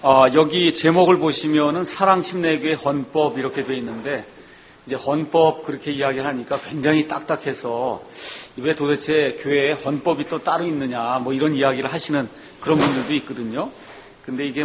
여기 제목을 보시면은 사랑침례교회 헌법 이렇게 돼 있는데, 이제 헌법 그렇게 이야기하니까 굉장히 딱딱해서 왜 도대체 교회에 헌법이 또 따로 있느냐 뭐 이런 이야기를 하시는 그런 분들도 있거든요. 근데 이게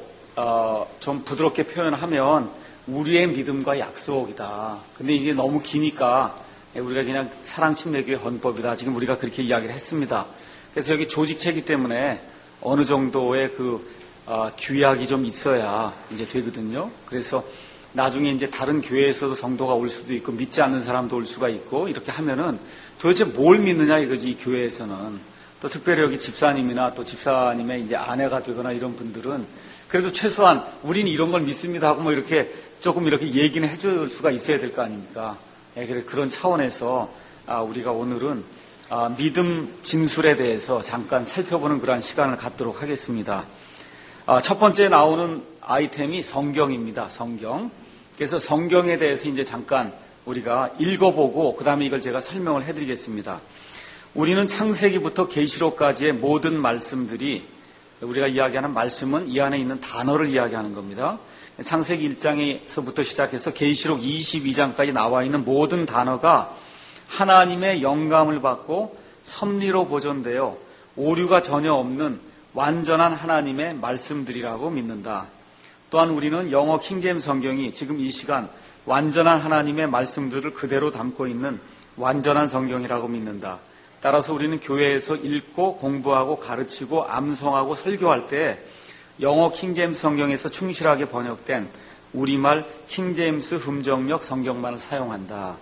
좀 부드럽게 표현하면 우리의 믿음과 약속이다. 근데 이게 너무 기니까 우리가 그냥 사랑침례교회 헌법이다. 지금 우리가 그렇게 이야기를 했습니다. 그래서 여기 조직체이기 때문에 어느 정도의 규약이 좀 있어야 이제 되거든요. 그래서 나중에 이제 다른 교회에서도 성도가 올 수도 있고 믿지 않는 사람도 올 수가 있고 이렇게 하면은 도대체 뭘 믿느냐 이거지, 이 교회에서는. 또 특별히 여기 집사님이나 또 집사님의 이제 아내가 되거나 이런 분들은 그래도 최소한 우리는 이런 걸 믿습니다 하고 뭐 이렇게 조금 이렇게 얘기는 해줄 수가 있어야 될 거 아닙니까? 그런 차원에서 우리가 오늘은 믿음 진술에 대해서 잠깐 살펴보는 그러한 시간을 갖도록 하겠습니다. 첫 번째 나오는 아이템이 성경입니다. 성경. 그래서 성경에 대해서 이제 잠깐 우리가 읽어보고 그 다음에 이걸 제가 설명을 해드리겠습니다. 우리는 창세기부터 계시록까지의 모든 말씀들이, 우리가 이야기하는 말씀은 이 안에 있는 단어를 이야기하는 겁니다. 창세기 1장에서부터 시작해서 계시록 22장까지 나와 있는 모든 단어가 하나님의 영감을 받고 섭리로 보존되어 오류가 전혀 없는 완전한 하나님의 말씀들이라고 믿는다. 또한 우리는 영어 킹제임스 성경이 지금 이 시간 완전한 하나님의 말씀들을 그대로 담고 있는 완전한 성경이라고 믿는다. 따라서 우리는 교회에서 읽고 공부하고 가르치고 암송하고 설교할 때 영어 킹제임스 성경에서 충실하게 번역된 우리말 킹제임스 흠정역 성경만을 사용한다.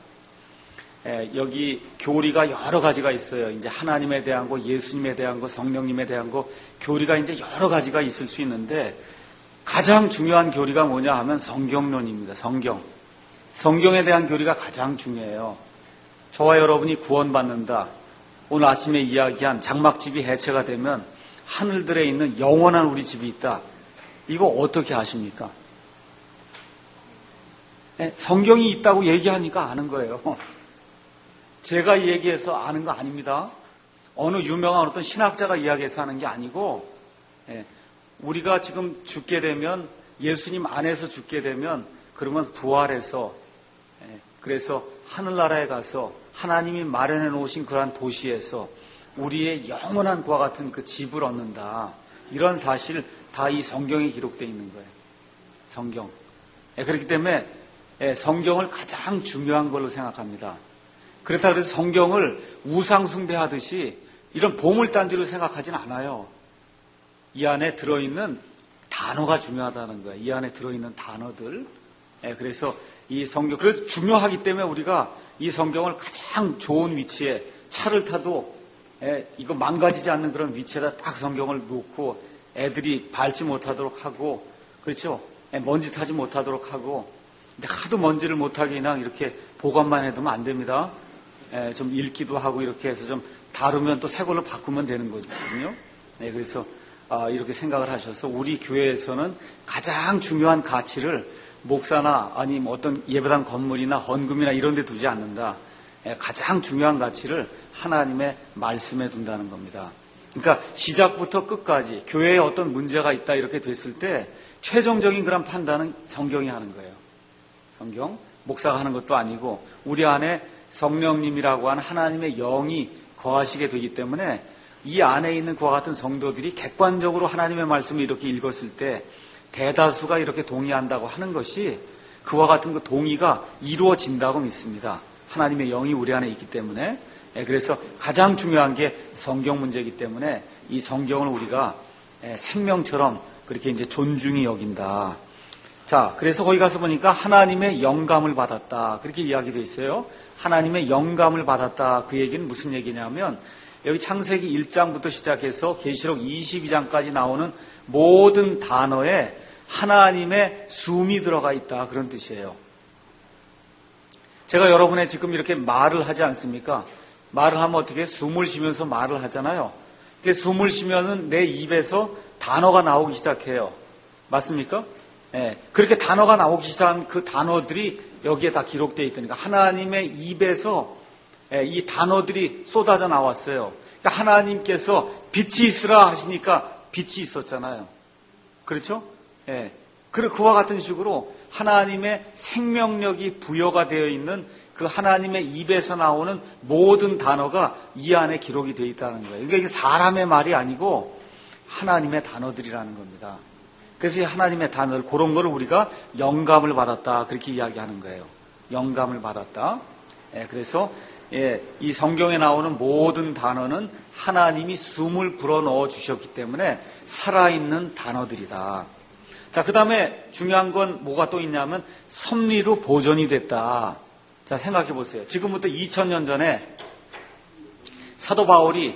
여기 교리가 여러 가지가 있어요. 이제 하나님에 대한 거, 예수님에 대한 거, 성령님에 대한 거, 교리가 이제 여러 가지가 있을 수 있는데 가장 중요한 교리가 뭐냐 하면 성경론입니다. 성경에 대한 교리가 가장 중요해요. 저와 여러분이 구원받는다. 오늘 아침에 이야기한 장막집이 해체가 되면 하늘들에 있는 영원한 우리 집이 있다. 이거 어떻게 아십니까? 성경이 있다고 얘기하니까 아는 거예요. 제가 얘기해서 아는 거 아닙니다. 어느 유명한 어떤 신학자가 이야기해서 하는 게 아니고, 우리가 지금 죽게 되면, 예수님 안에서 죽게 되면, 그러면 부활해서, 그래서 하늘나라에 가서 하나님이 마련해 놓으신 그러한 도시에서 우리의 영원한 그와 같은 그 집을 얻는다. 이런 사실 다 이 성경에 기록되어 있는 거예요. 성경. 그렇기 때문에 성경을 가장 중요한 걸로 생각합니다. 그렇다고 해서 성경을 우상숭배하듯이 이런 보물단지로 생각하진 않아요. 이 안에 들어있는 단어가 중요하다는 거예요. 이 안에 들어있는 단어들. 그래서 이 성경, 그래서 중요하기 때문에 우리가 이 성경을 가장 좋은 위치에, 차를 타도 이거 망가지지 않는 그런 위치에다 딱 성경을 놓고 애들이 밟지 못하도록 하고, 그렇죠? 먼지 타지 못하도록 하고. 근데 하도 먼지를 못하게 그냥 이렇게 보관만 해두면 안 됩니다. 좀 읽기도 하고 이렇게 해서 좀 다루면 또 새 걸로 바꾸면 되는 거거든요. 그래서 이렇게 생각을 하셔서 우리 교회에서는 가장 중요한 가치를 목사나 아니면 어떤 예배당 건물이나 헌금이나 이런 데 두지 않는다. 가장 중요한 가치를 하나님의 말씀에 둔다는 겁니다. 그러니까 시작부터 끝까지 교회에 어떤 문제가 있다 이렇게 됐을 때 최종적인 그런 판단은 성경이 하는 거예요. 성경, 목사가 하는 것도 아니고 우리 안에 성령님이라고 하는 하나님의 영이 거하시게 되기 때문에 이 안에 있는 그와 같은 성도들이 객관적으로 하나님의 말씀을 이렇게 읽었을 때 대다수가 이렇게 동의한다고 하는 것이 그와 같은 그 동의가 이루어진다고 믿습니다. 하나님의 영이 우리 안에 있기 때문에. 그래서 가장 중요한 게 성경 문제이기 때문에 이 성경을 우리가 생명처럼 그렇게 이제 존중히 여긴다. 자, 그래서 거기 가서 보니까 하나님의 영감을 받았다. 그렇게 이야기되어 있어요. 하나님의 영감을 받았다. 그 얘기는 무슨 얘기냐면 여기 창세기 1장부터 시작해서 계시록 22장까지 나오는 모든 단어에 하나님의 숨이 들어가 있다. 그런 뜻이에요. 제가 여러분의 지금 이렇게 말을 하지 않습니까? 말을 하면 어떻게 숨을 쉬면서 말을 하잖아요. 숨을 쉬면은 내 입에서 단어가 나오기 시작해요. 맞습니까? 그렇게 단어가 나오기 시작한 그 단어들이 여기에 다 기록되어 있다니까. 하나님의 입에서 이 단어들이 쏟아져 나왔어요. 그러니까 하나님께서 빛이 있으라 하시니까 빛이 있었잖아요. 그렇죠? 예. 그리고 그와 같은 식으로 하나님의 생명력이 부여가 되어 있는 그 하나님의 입에서 나오는 모든 단어가 이 안에 기록이 되어 있다는 거예요. 그러니까 이게 사람의 말이 아니고 하나님의 단어들이라는 겁니다. 그래서 이 하나님의 단어들, 그런 거를 우리가 영감을 받았다, 그렇게 이야기하는 거예요. 영감을 받았다. 예, 그래서 이 성경에 나오는 모든 단어는 하나님이 숨을 불어넣어 주셨기 때문에 살아있는 단어들이다. 자, 그 다음에 중요한 건 뭐가 또 있냐면 섭리로 보존이 됐다. 자, 생각해 보세요. 지금부터 2000년 전에 사도 바울이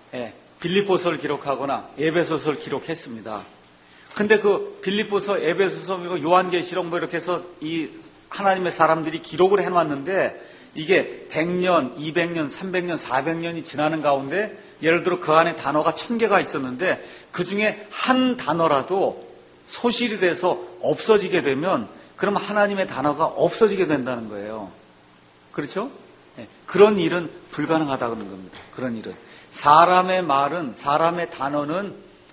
빌립보서를 기록하거나 에베소서를 기록했습니다. 근데 그 빌립보서, 에베소서, 요한계시록 이렇게 해서 이 하나님의 사람들이 기록을 해놨는데 이게 100년, 200년, 300년, 400년이 지나는 가운데 예를 들어 그 안에 단어가 1000개가 있었는데 그 중에 한 단어라도 소실이 돼서 없어지게 되면 그럼 하나님의 단어가 없어지게 된다는 거예요. 그렇죠? 그런 일은 불가능하다는 겁니다. 그런 일은. 사람의 말은, 사람의 단어는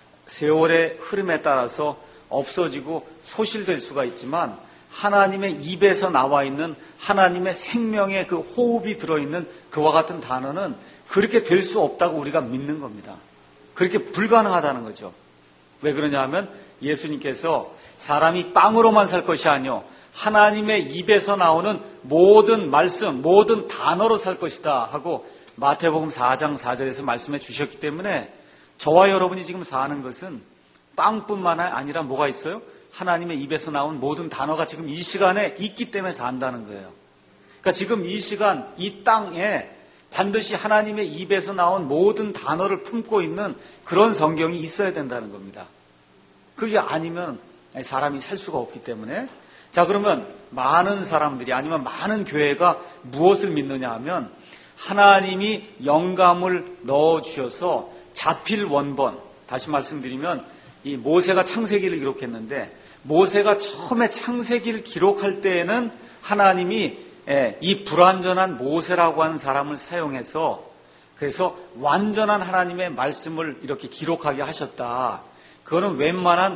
세월의 흐름에 따라서 없어지고 소실될 수가 있지만 하나님의 입에서 나와 있는 하나님의 생명의 그 호흡이 들어있는 그와 같은 단어는 그렇게 될 수 없다고 우리가 믿는 겁니다. 그렇게 불가능하다는 거죠. 왜 그러냐 하면 예수님께서 사람이 빵으로만 살 것이 아니요 하나님의 입에서 나오는 모든 말씀, 모든 단어로 살 것이다 하고 마태복음 4장 4절에서 말씀해 주셨기 때문에 저와 여러분이 지금 사는 것은 빵뿐만 아니라 뭐가 있어요? 하나님의 입에서 나온 모든 단어가 지금 이 시간에 있기 때문에 산다는 거예요. 그러니까 지금 이 시간, 이 땅에 반드시 하나님의 입에서 나온 모든 단어를 품고 있는 그런 성경이 있어야 된다는 겁니다. 그게 아니면 사람이 살 수가 없기 때문에. 자, 그러면 많은 사람들이 아니면 많은 교회가 무엇을 믿느냐 하면 하나님이 영감을 넣어주셔서 자필 원본, 다시 말씀드리면 이 모세가 창세기를 기록했는데 모세가 처음에 창세기를 기록할 때에는 하나님이 이 불완전한 모세라고 하는 사람을 사용해서 그래서 완전한 하나님의 말씀을 이렇게 기록하게 하셨다. 그거는 웬만한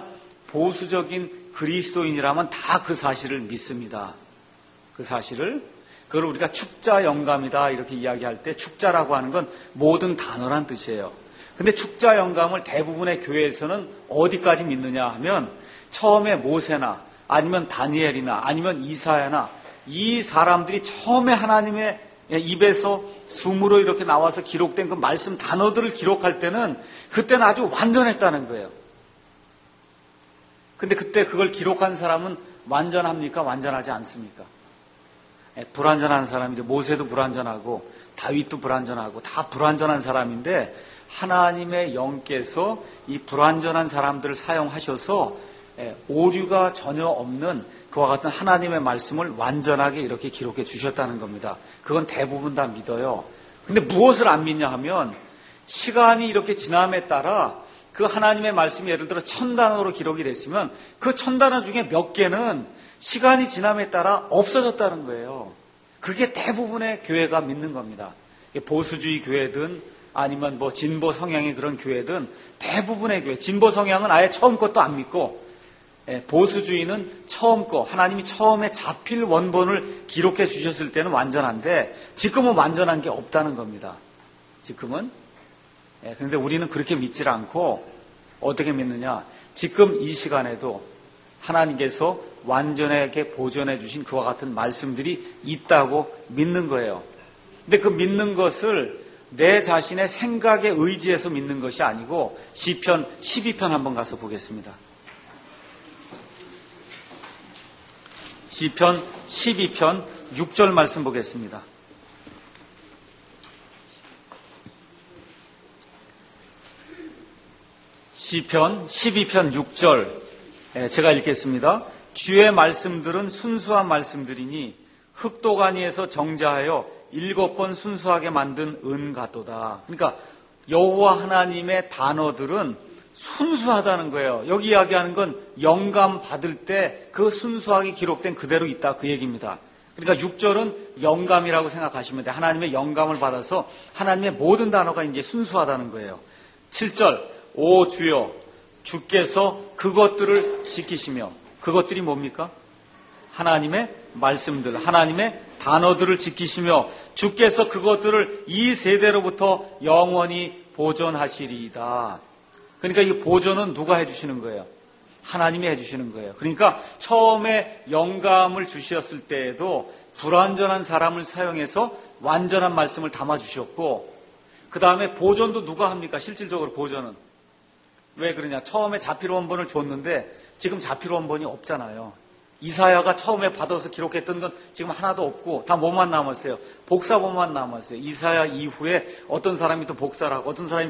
보수적인 그리스도인이라면 다 그 사실을 믿습니다. 그 사실을. 그걸 우리가 축자 영감이다 이렇게 이야기할 때 축자라고 하는 건 모든 단어란 뜻이에요. 근데 축자 영감을 대부분의 교회에서는 어디까지 믿느냐 하면 처음에 모세나 아니면 다니엘이나 아니면 이사야나 이 사람들이 처음에 하나님의 입에서 숨으로 이렇게 나와서 기록된 그 말씀 단어들을 기록할 때는 그때는 아주 완전했다는 거예요. 근데 그때 그걸 기록한 사람은 완전합니까? 완전하지 않습니까? 불완전한 사람인데 모세도 불완전하고 다윗도 불완전하고 다 불완전한 사람인데 하나님의 영께서 이 불완전한 사람들을 사용하셔서 오류가 전혀 없는 그와 같은 하나님의 말씀을 완전하게 이렇게 기록해 주셨다는 겁니다. 그건 대부분 다 믿어요. 근데 무엇을 안 믿냐 하면 시간이 이렇게 지남에 따라 그 하나님의 말씀이 예를 들어 1000단어로 기록이 됐으면 그 1000단어 중에 몇 개는 시간이 지남에 따라 없어졌다는 거예요. 그게 대부분의 교회가 믿는 겁니다. 보수주의 교회든 아니면 뭐 진보 성향의 그런 교회든 대부분의 교회, 진보 성향은 아예 처음 것도 안 믿고 보수주의는 처음 거, 하나님이 처음에 자필 원본을 기록해 주셨을 때는 완전한데 지금은 완전한 게 없다는 겁니다. 지금은. 그런데 우리는 그렇게 믿질 않고 어떻게 믿느냐? 지금 이 시간에도 하나님께서 완전하게 보존해 주신 그와 같은 말씀들이 있다고 믿는 거예요. 근데 그 믿는 것을 내 자신의 생각에 의지해서 믿는 것이 아니고 시편 12편 한번 가서 보겠습니다. 시편 12편 6절 말씀 보겠습니다. 시편 12편 6절 제가 읽겠습니다. 주의 말씀들은 순수한 말씀들이니 흑도가니에서 정자하여 7번 순수하게 만든 은 같도다. 그러니까 여호와 하나님의 단어들은 순수하다는 거예요. 여기 이야기하는 건 영감 받을 때 그 순수하게 기록된 그대로 있다 그 얘기입니다. 그러니까 6절은 영감이라고 생각하시면 돼요. 하나님의 영감을 받아서 하나님의 모든 단어가 이제 순수하다는 거예요. 7절 오 주여 주께서 그것들을 지키시며, 그것들이 뭡니까? 하나님의 말씀들, 하나님의 단어들을 지키시며 주께서 그것들을 이 세대로부터 영원히 보존하시리이다. 그러니까 이 보존은 누가 해주시는 거예요? 하나님이 해주시는 거예요. 그러니까 처음에 영감을 주셨을 때에도 불완전한 사람을 사용해서 완전한 말씀을 담아주셨고, 그 다음에 보존도 누가 합니까? 실질적으로 보존은. 왜 그러냐? 처음에 자필 원본을 줬는데 지금 자필 원본이 없잖아요. 이사야가 처음에 받아서 기록했던 건 지금 하나도 없고 다 뭐만 남았어요? 복사본만 남았어요. 이사야 이후에 어떤 사람이 또 복사를 하고 어떤 사람이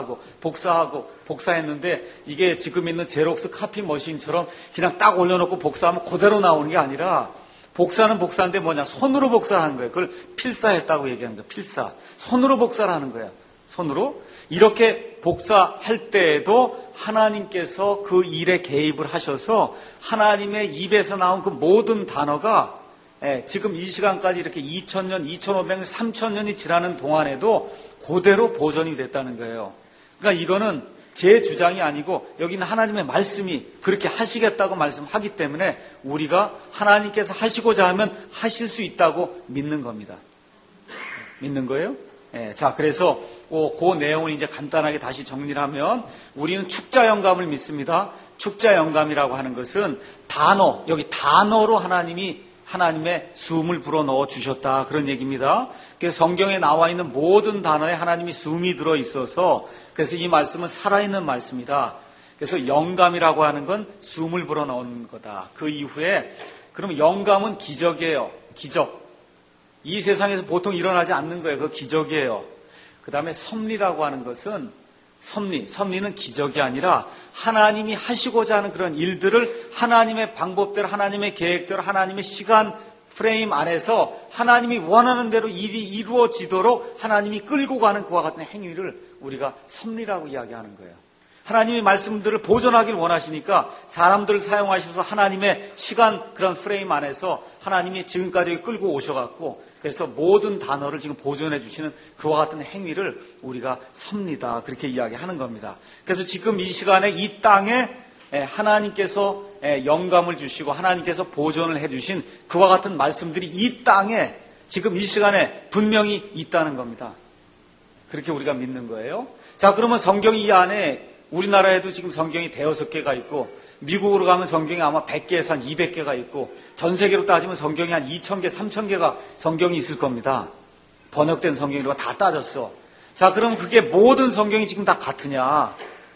복사했는데 이게 지금 있는 제록스 카피 머신처럼 그냥 딱 올려놓고 복사하면 그대로 나오는 게 아니라, 복사는 복사인데 뭐냐? 손으로 복사하는 거예요. 그걸 필사했다고 얘기하는 거예요. 필사. 손으로 복사를 하는 거예요. 손으로. 이렇게 복사할 때에도 하나님께서 그 일에 개입을 하셔서 하나님의 입에서 나온 그 모든 단어가 지금 이 시간까지 이렇게 2000년, 2500년, 3000년이 지나는 동안에도 그대로 보존이 됐다는 거예요. 그러니까 이거는 제 주장이 아니고 여기는 하나님의 말씀이 그렇게 하시겠다고 말씀하기 때문에 우리가 하나님께서 하시고자 하면 하실 수 있다고 믿는 겁니다. 믿는 거예요? 자, 그래서 그 내용을 이제 간단하게 다시 정리를 하면 우리는 축자 영감을 믿습니다. 축자 영감이라고 하는 것은 단어, 여기 단어로 하나님의 숨을 불어넣어 주셨다, 그런 얘기입니다. 그래서 성경에 나와 있는 모든 단어에 하나님이 숨이 들어 있어서, 그래서 이 말씀은 살아있는 말씀이다. 그래서 영감이라고 하는 건 숨을 불어넣은 거다. 그 이후에 그러면 영감은 기적이에요. 기적. 이 세상에서 보통 일어나지 않는 거예요. 그거 기적이에요. 그 다음에 섭리라고 하는 것은 섭리는 기적이 아니라 하나님이 하시고자 하는 그런 일들을 하나님의 방법대로, 하나님의 계획대로, 하나님의 시간 프레임 안에서 하나님이 원하는 대로 일이 이루어지도록 하나님이 끌고 가는 그와 같은 행위를 우리가 섭리라고 이야기하는 거예요. 하나님의 말씀들을 보존하길 원하시니까 사람들을 사용하셔서 하나님의 시간 그런 프레임 안에서 하나님이 지금까지 끌고 오셔갖고, 그래서 모든 단어를 지금 보존해 주시는 그와 같은 행위를 우리가 섭니다, 그렇게 이야기하는 겁니다. 그래서 지금 이 시간에 이 땅에 하나님께서 영감을 주시고 하나님께서 보존을 해주신 그와 같은 말씀들이 이 땅에 지금 이 시간에 분명히 있다는 겁니다. 그렇게 우리가 믿는 거예요. 자, 그러면 성경이 이 안에, 우리나라에도 지금 성경이 5개가 있고 미국으로 가면 성경이 아마 100개에서 한 200개가 있고 전 세계로 따지면 성경이 한 2000개, 3000개가 성경이 있을 겁니다. 번역된 성경이라고 다 따졌어. 자, 그럼 그게 모든 성경이 지금 다 같으냐?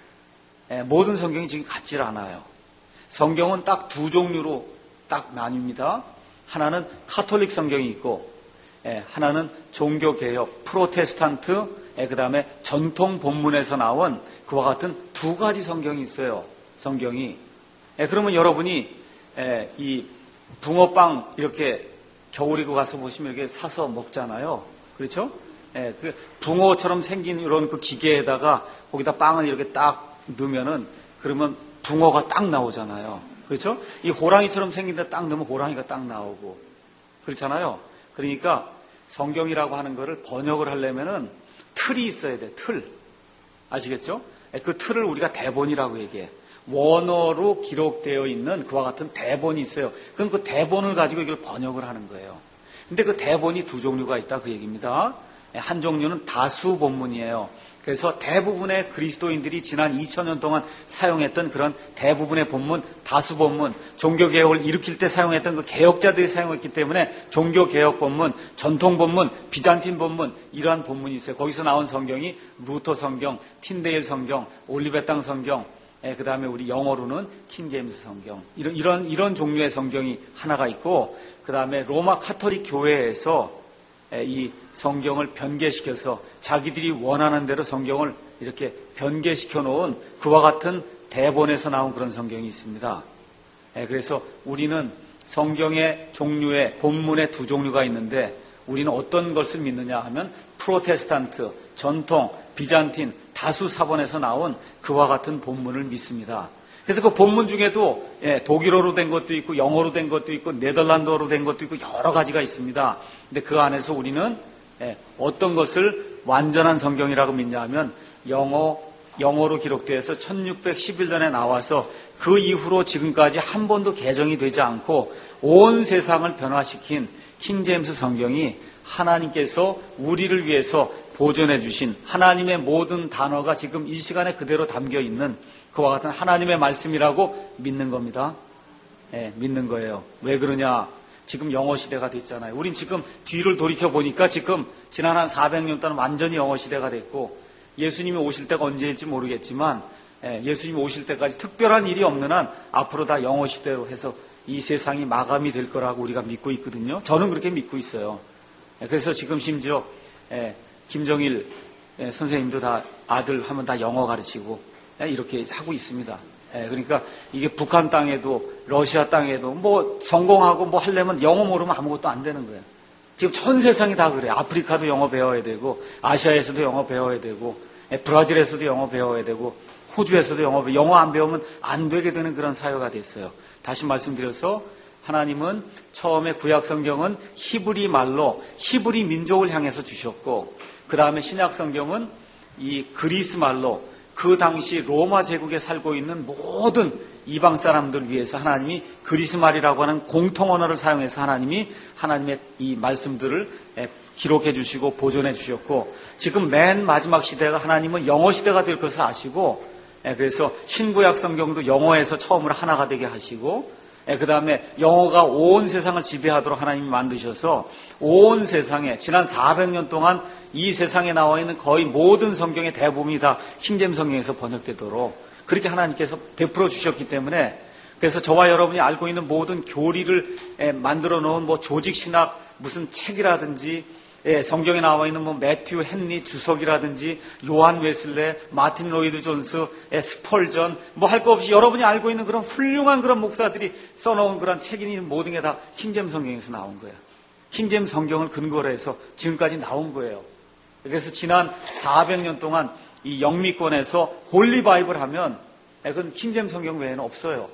모든 성경이 지금 같질 않아요. 성경은 딱 두 종류로 딱 나뉩니다. 하나는 카톨릭 성경이 있고 하나는 종교개혁, 프로테스탄트, 그 다음에 전통 본문에서 나온 그와 같은 두 가지 성경이 있어요. 성경이. 그러면 여러분이 이 붕어빵 이렇게 겨울이고 가서 보시면 이렇게 사서 먹잖아요. 그렇죠? 그 붕어처럼 생긴 이런 그 기계에다가 거기다 빵을 이렇게 딱 넣으면은 그러면 붕어가 딱 나오잖아요. 그렇죠? 이 호랑이처럼 생긴 데 딱 넣으면 호랑이가 딱 나오고 그렇잖아요. 그러니까 성경이라고 하는 거를 번역을 하려면은 틀이 있어야 돼. 틀. 아시겠죠? 그 틀을 우리가 대본이라고 얘기해. 원어로 기록되어 있는 그와 같은 대본이 있어요. 그럼 그 대본을 가지고 이걸 번역을 하는 거예요. 근데 그 대본이 두 종류가 있다, 그 얘기입니다. 한 종류는 다수 본문이에요. 그래서 대부분의 그리스도인들이 지난 2000년 동안 사용했던 그런 대부분의 본문, 다수 본문, 종교개혁을 일으킬 때 사용했던 그 개혁자들이 사용했기 때문에 종교개혁 본문, 전통 본문, 비잔틴 본문, 이러한 본문이 있어요. 거기서 나온 성경이 루터 성경, 틴데일 성경, 올리베땅 성경, 그 다음에 우리 영어로는 킹제임스 성경, 이런 종류의 성경이 하나가 있고, 그 다음에 로마 카톨릭 교회에서 이 성경을 변개시켜서 자기들이 원하는 대로 성경을 이렇게 변개시켜 놓은 그와 같은 대본에서 나온 그런 성경이 있습니다. 그래서 우리는 성경의 종류의 본문의 두 종류가 있는데 우리는 어떤 것을 믿느냐 하면 프로테스탄트, 전통, 비잔틴, 다수 사본에서 나온 그와 같은 본문을 믿습니다. 그래서 그 본문 중에도 독일어로 된 것도 있고 영어로 된 것도 있고 네덜란드어로 된 것도 있고 여러 가지가 있습니다. 근데 그 안에서 우리는 어떤 것을 완전한 성경이라고 믿냐 하면 영어, 영어로 기록되어서 1611년에 나와서 그 이후로 지금까지 한 번도 개정이 되지 않고 온 세상을 변화시킨 킹제임스 성경이 하나님께서 우리를 위해서 보존해 주신 하나님의 모든 단어가 지금 이 시간에 그대로 담겨 있는 그와 같은 하나님의 말씀이라고 믿는 겁니다. 네, 믿는 거예요. 왜 그러냐? 지금 영어 시대가 됐잖아요. 우린 지금 뒤를 돌이켜 보니까 지금 지난 한 400년 동안 완전히 영어 시대가 됐고 예수님이 오실 때가 언제일지 모르겠지만 예수님이 오실 때까지 특별한 일이 없는 한 앞으로 다 영어 시대로 해서 이 세상이 마감이 될 거라고 우리가 믿고 있거든요. 저는 그렇게 믿고 있어요. 그래서 지금 심지어 김정일 선생님도 다 아들 하면 다 영어 가르치고 이렇게 하고 있습니다. 그러니까 이게 북한 땅에도 러시아 땅에도 뭐 성공하고 뭐 하려면 영어 모르면 아무것도 안 되는 거예요. 지금 전 세상이 다 그래요. 아프리카도 영어 배워야 되고 아시아에서도 영어 배워야 되고 브라질에서도 영어 배워야 되고 호주에서도 영어 안 배우면 안 되게 되는 그런 사회가 됐어요. 다시 말씀드려서 하나님은 처음에 구약 성경은 히브리 말로 히브리 민족을 향해서 주셨고 그 다음에 신약 성경은 이 그리스 말로 그 당시 로마 제국에 살고 있는 모든 이방 사람들 위해서 하나님이 그리스 말이라고 하는 공통 언어를 사용해서 하나님이 하나님의 이 말씀들을 기록해 주시고 보존해 주셨고 지금 맨 마지막 시대가 하나님은 영어 시대가 될 것을 아시고 그래서 신구약 성경도 영어에서 처음으로 하나가 되게 하시고 그 다음에 영어가 온 세상을 지배하도록 하나님이 만드셔서 온 세상에 지난 400년 동안 이 세상에 나와 있는 거의 모든 성경의 대부분이 다 킹제임스 성경에서 번역되도록 그렇게 하나님께서 베풀어 주셨기 때문에 그래서 저와 여러분이 알고 있는 모든 교리를 만들어 놓은 뭐 조직신학 무슨 책이라든지 성경에 나와 있는 뭐 매튜 헨리 주석이라든지 요한 웨슬레, 마틴 로이드 존스, 스펄전 뭐 할 거 없이 여러분이 알고 있는 그런 훌륭한 그런 목사들이 써놓은 그런 책이 모든 게 다 킹제임스 성경에서 나온 거예요. 킹제임스 성경을 근거로 해서 지금까지 나온 거예요. 그래서 지난 400년 동안 이 영미권에서 홀리 바이블 하면 그건 킹제임스 성경 외에는 없어요.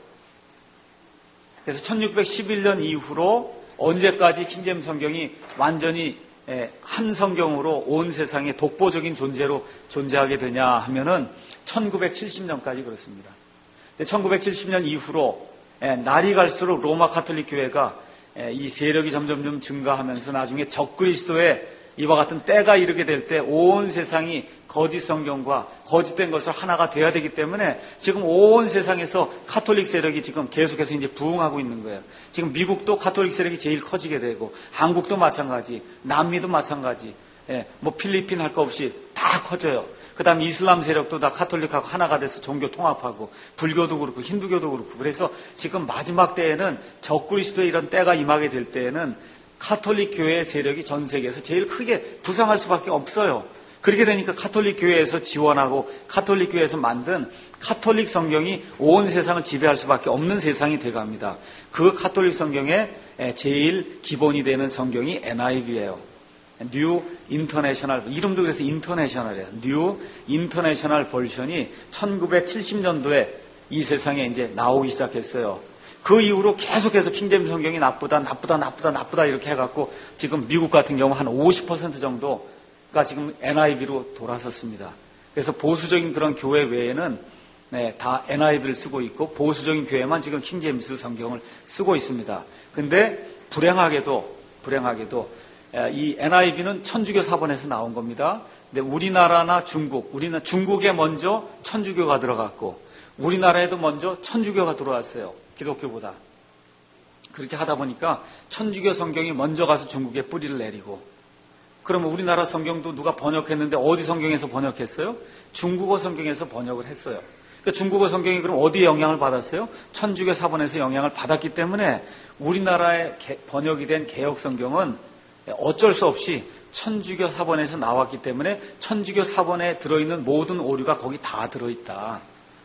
그래서 1611년 이후로 언제까지 킹제임스 성경이 완전히 한 성경으로 온 세상에 독보적인 존재로 존재하게 되냐 하면은 1970년까지 그렇습니다. 1970년 이후로 날이 갈수록 로마 가톨릭 교회가 이 세력이 점점 증가하면서 나중에 적그리스도의 이와 같은 때가 이르게 될 때 온 세상이 거짓 성경과 거짓된 것을 하나가 돼야 되기 때문에 지금 온 세상에서 가톨릭 세력이 지금 계속해서 이제 부흥하고 있는 거예요. 지금 미국도 가톨릭 세력이 제일 커지게 되고 한국도 마찬가지, 남미도 마찬가지, 뭐 필리핀 할 거 없이 다 커져요. 그 다음 이슬람 세력도 다 가톨릭하고 하나가 돼서 종교 통합하고 불교도 그렇고 힌두교도 그렇고 그래서 지금 마지막 때에는 적그리스도의 이런 때가 임하게 될 때에는 가톨릭 교회의 세력이 전 세계에서 제일 크게 부상할 수밖에 없어요. 그렇게 되니까 가톨릭 교회에서 지원하고 가톨릭 교회에서 만든 가톨릭 성경이 온 세상을 지배할 수밖에 없는 세상이 돼갑니다. 그 가톨릭 성경의 제일 기본이 되는 성경이 NIV예요. New International, 이름도 그래서 인터내셔널이에요. New International 버전이 1970년도에 이 세상에 이제 나오기 시작했어요. 그 이후로 계속해서 킹제임스 성경이 나쁘다 이렇게 해갖고 지금 미국 같은 경우 한 50% 정도가 지금 NIV로 돌아섰습니다. 그래서 보수적인 그런 교회 외에는 다 NIV를 쓰고 있고 보수적인 교회만 지금 킹제임스 성경을 쓰고 있습니다. 근데 불행하게도 이 NIV는 천주교 사본에서 나온 겁니다. 근데 우리나라나 중국에 먼저 천주교가 들어갔고 우리나라에도 먼저 천주교가 들어왔어요. 기독교보다. 그렇게 하다 보니까 천주교 성경이 먼저 가서 중국에 뿌리를 내리고 그러면 우리나라 성경도 누가 번역했는데 어디 성경에서 번역했어요? 중국어 성경에서 번역을 했어요. 그러니까 중국어 성경이 그럼 어디에 영향을 받았어요? 천주교 사본에서 영향을 받았기 때문에 우리나라에 번역이 된 개역 성경은 어쩔 수 없이 천주교 사본에서 나왔기 때문에 천주교 사본에 들어있는 모든 오류가 거기 다 들어있다.